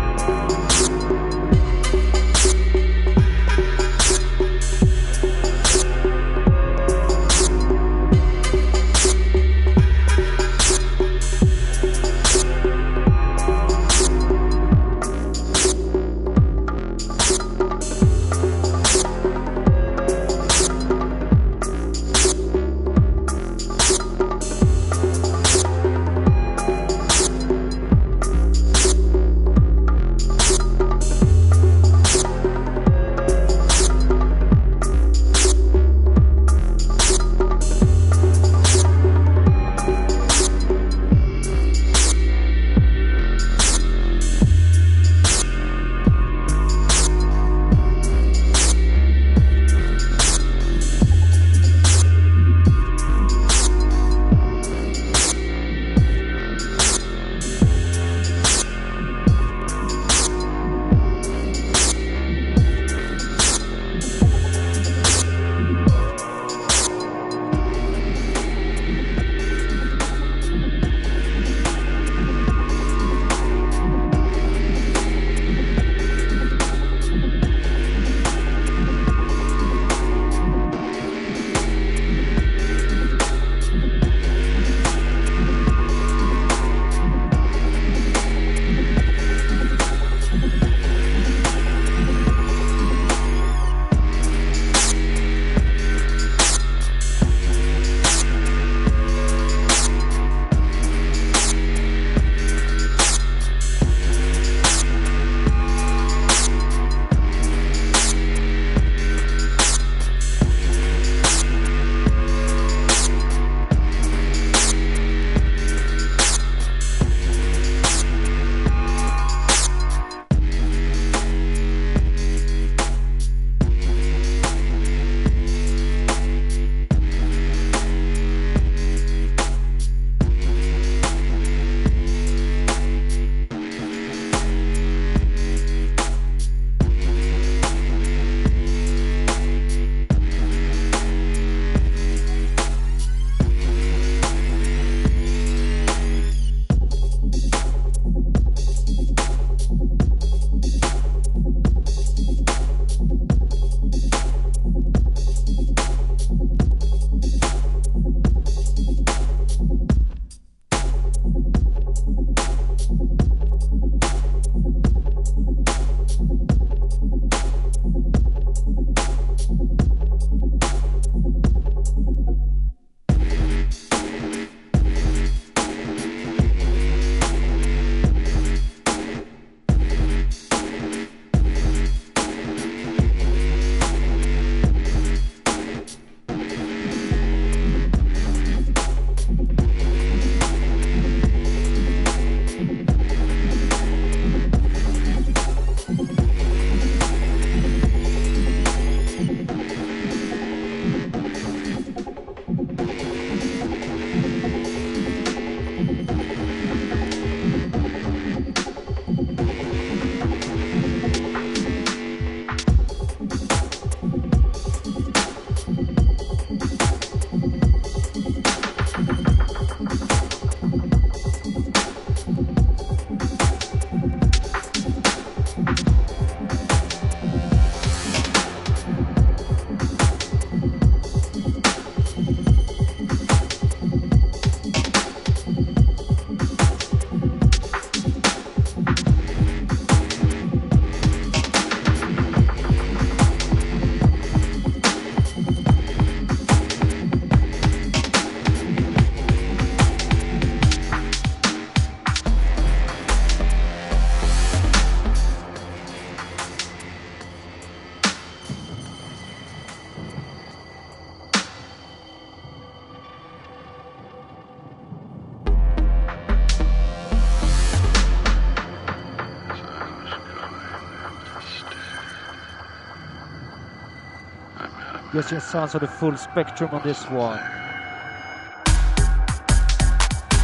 Just your sounds of the full spectrum on this one.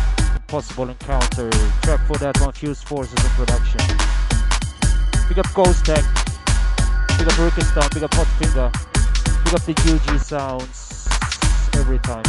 Possible Encounter. Track for that one, Fused Forces in production. Big up Ghost Tech. Big up Rickistan. Big up Hot Finger. Big up the U G sounds. Every time.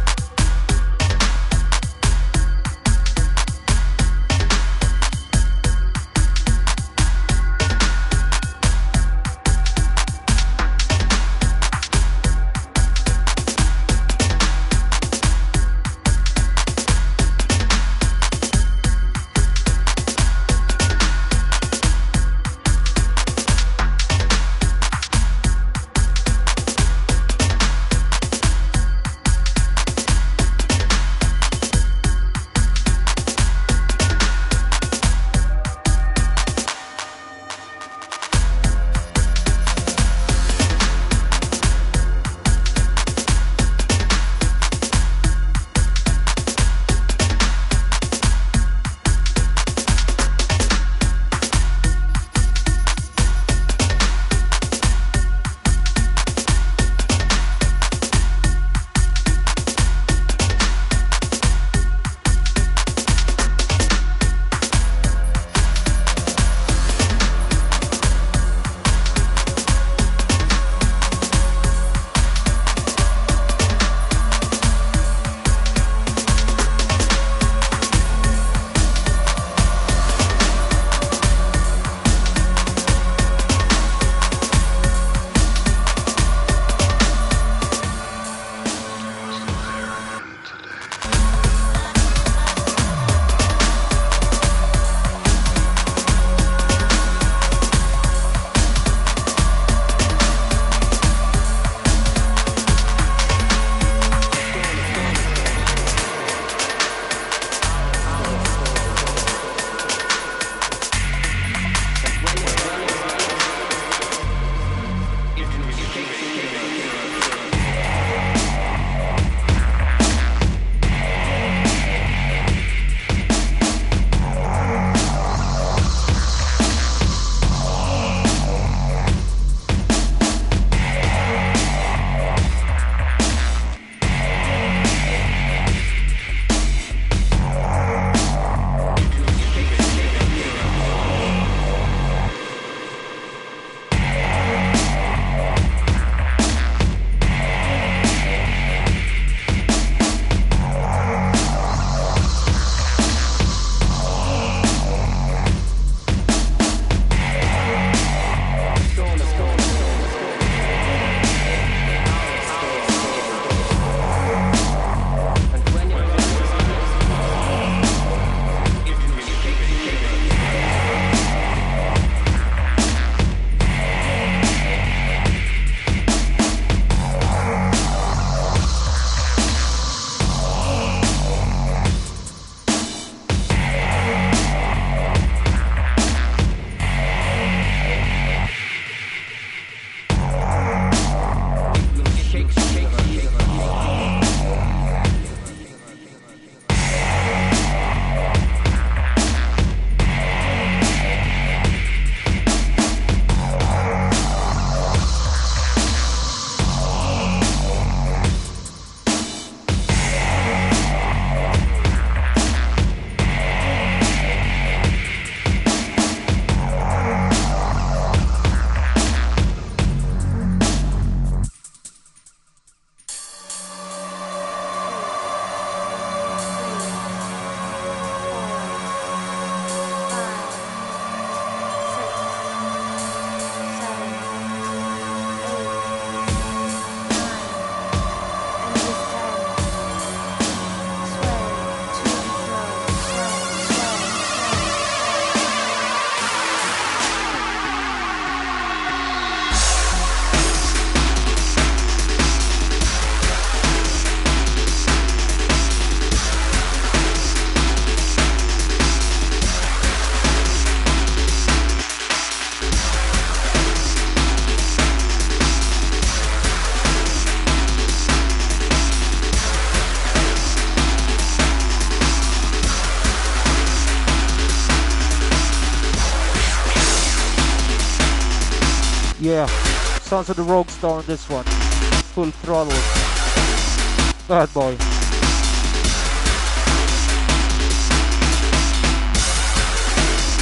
Yeah, sounds of the Rogue Star on this one. Full throttle. Bad boy.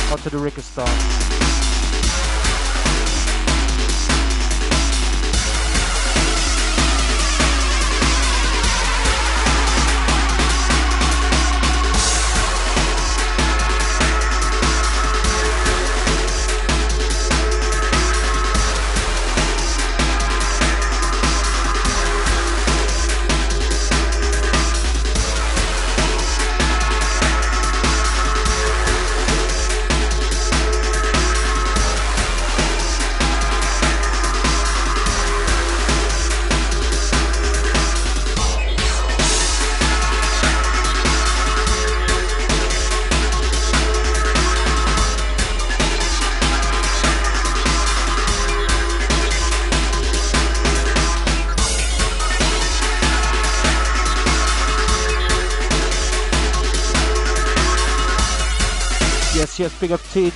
Out to the Ricky Star. Yes, big up Tin.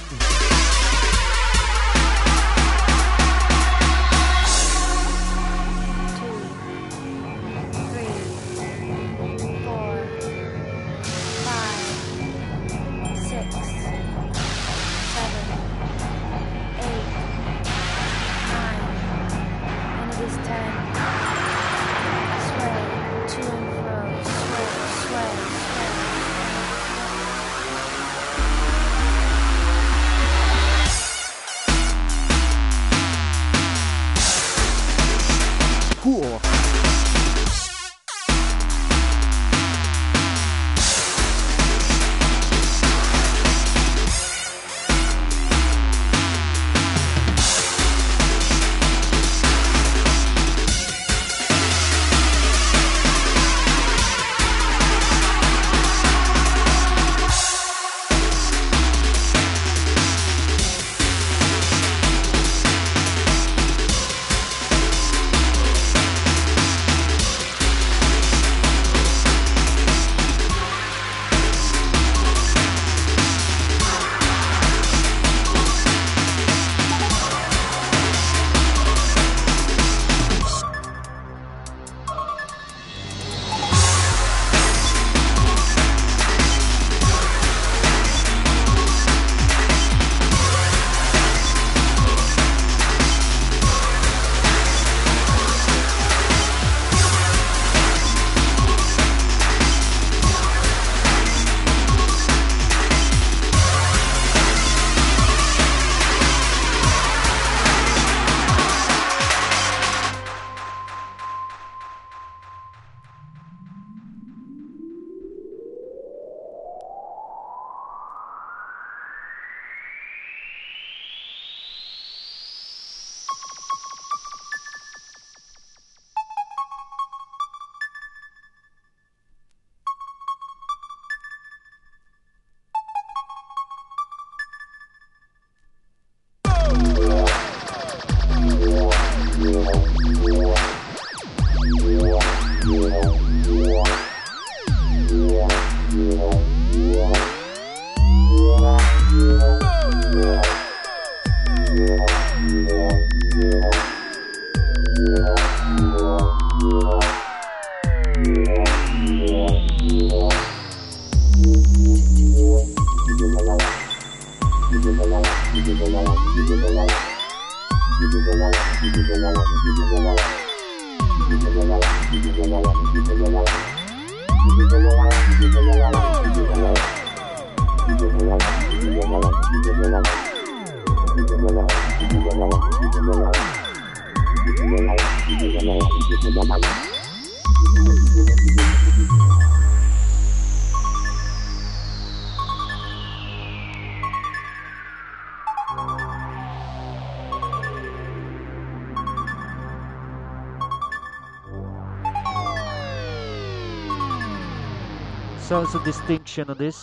Sounds a distinction on this.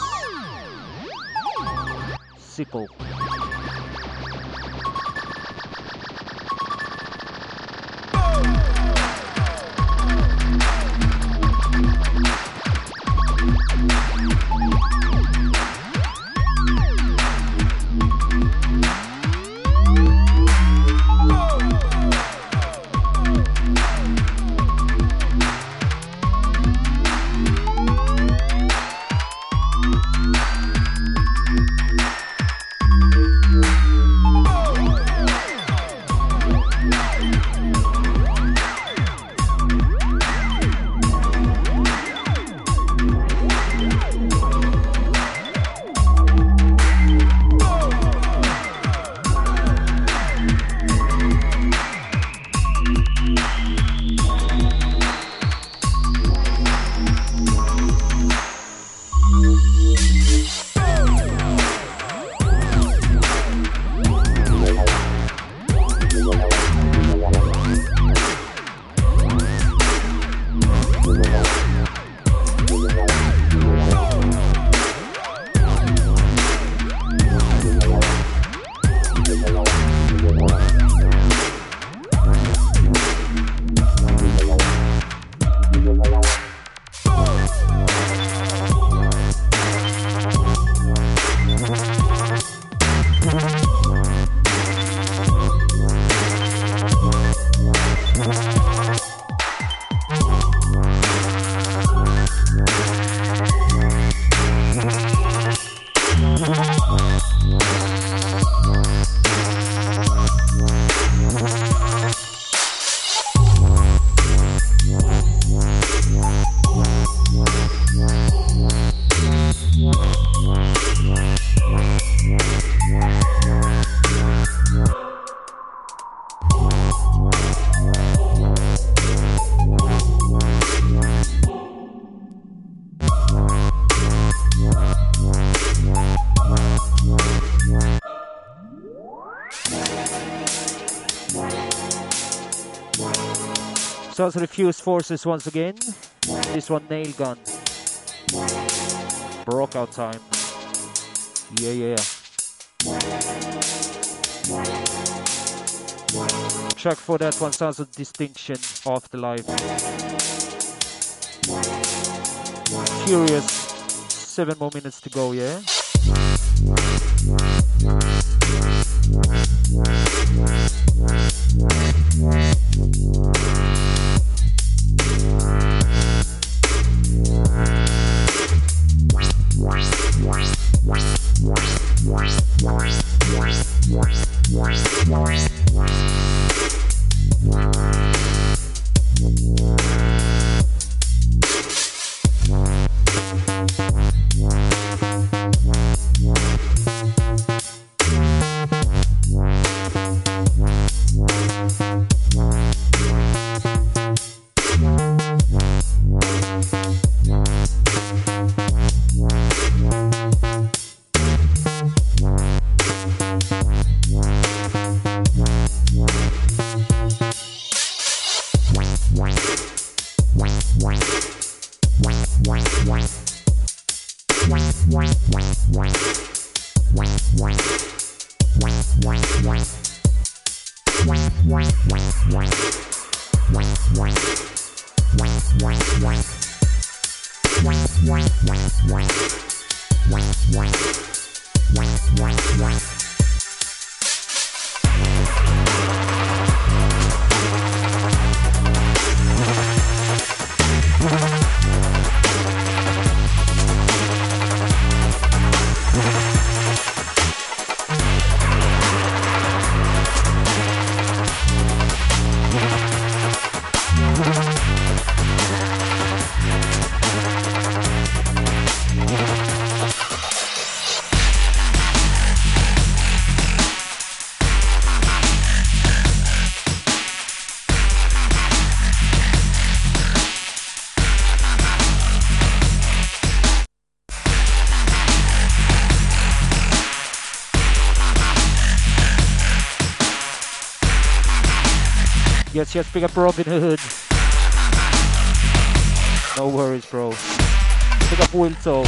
Simple. Sounds of the Fused Forces once again. This one, Nail Gun. Broke out time. Yeah, yeah. Track for that one, Sounds of Distinction, Afterlife. Furious. Seven more minutes to go, yeah? Yes, yes, pick up Robin Hood. No worries, bro. Pick up Wilto.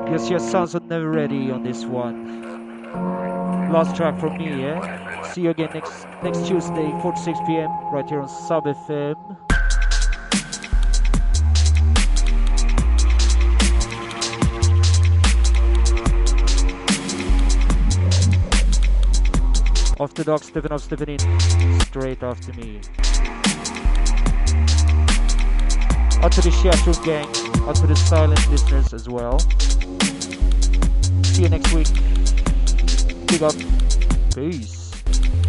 Yes, yes, sounds of Never Ready on this one. Last track from me, yeah? See you again next next Tuesday, four to six p.m. right here on Sub F M. After dark, Stephen up, Stephen in, straight after me. Out to the chatroom gang, out to the silent listeners as well. See you next week. Big up. Peace.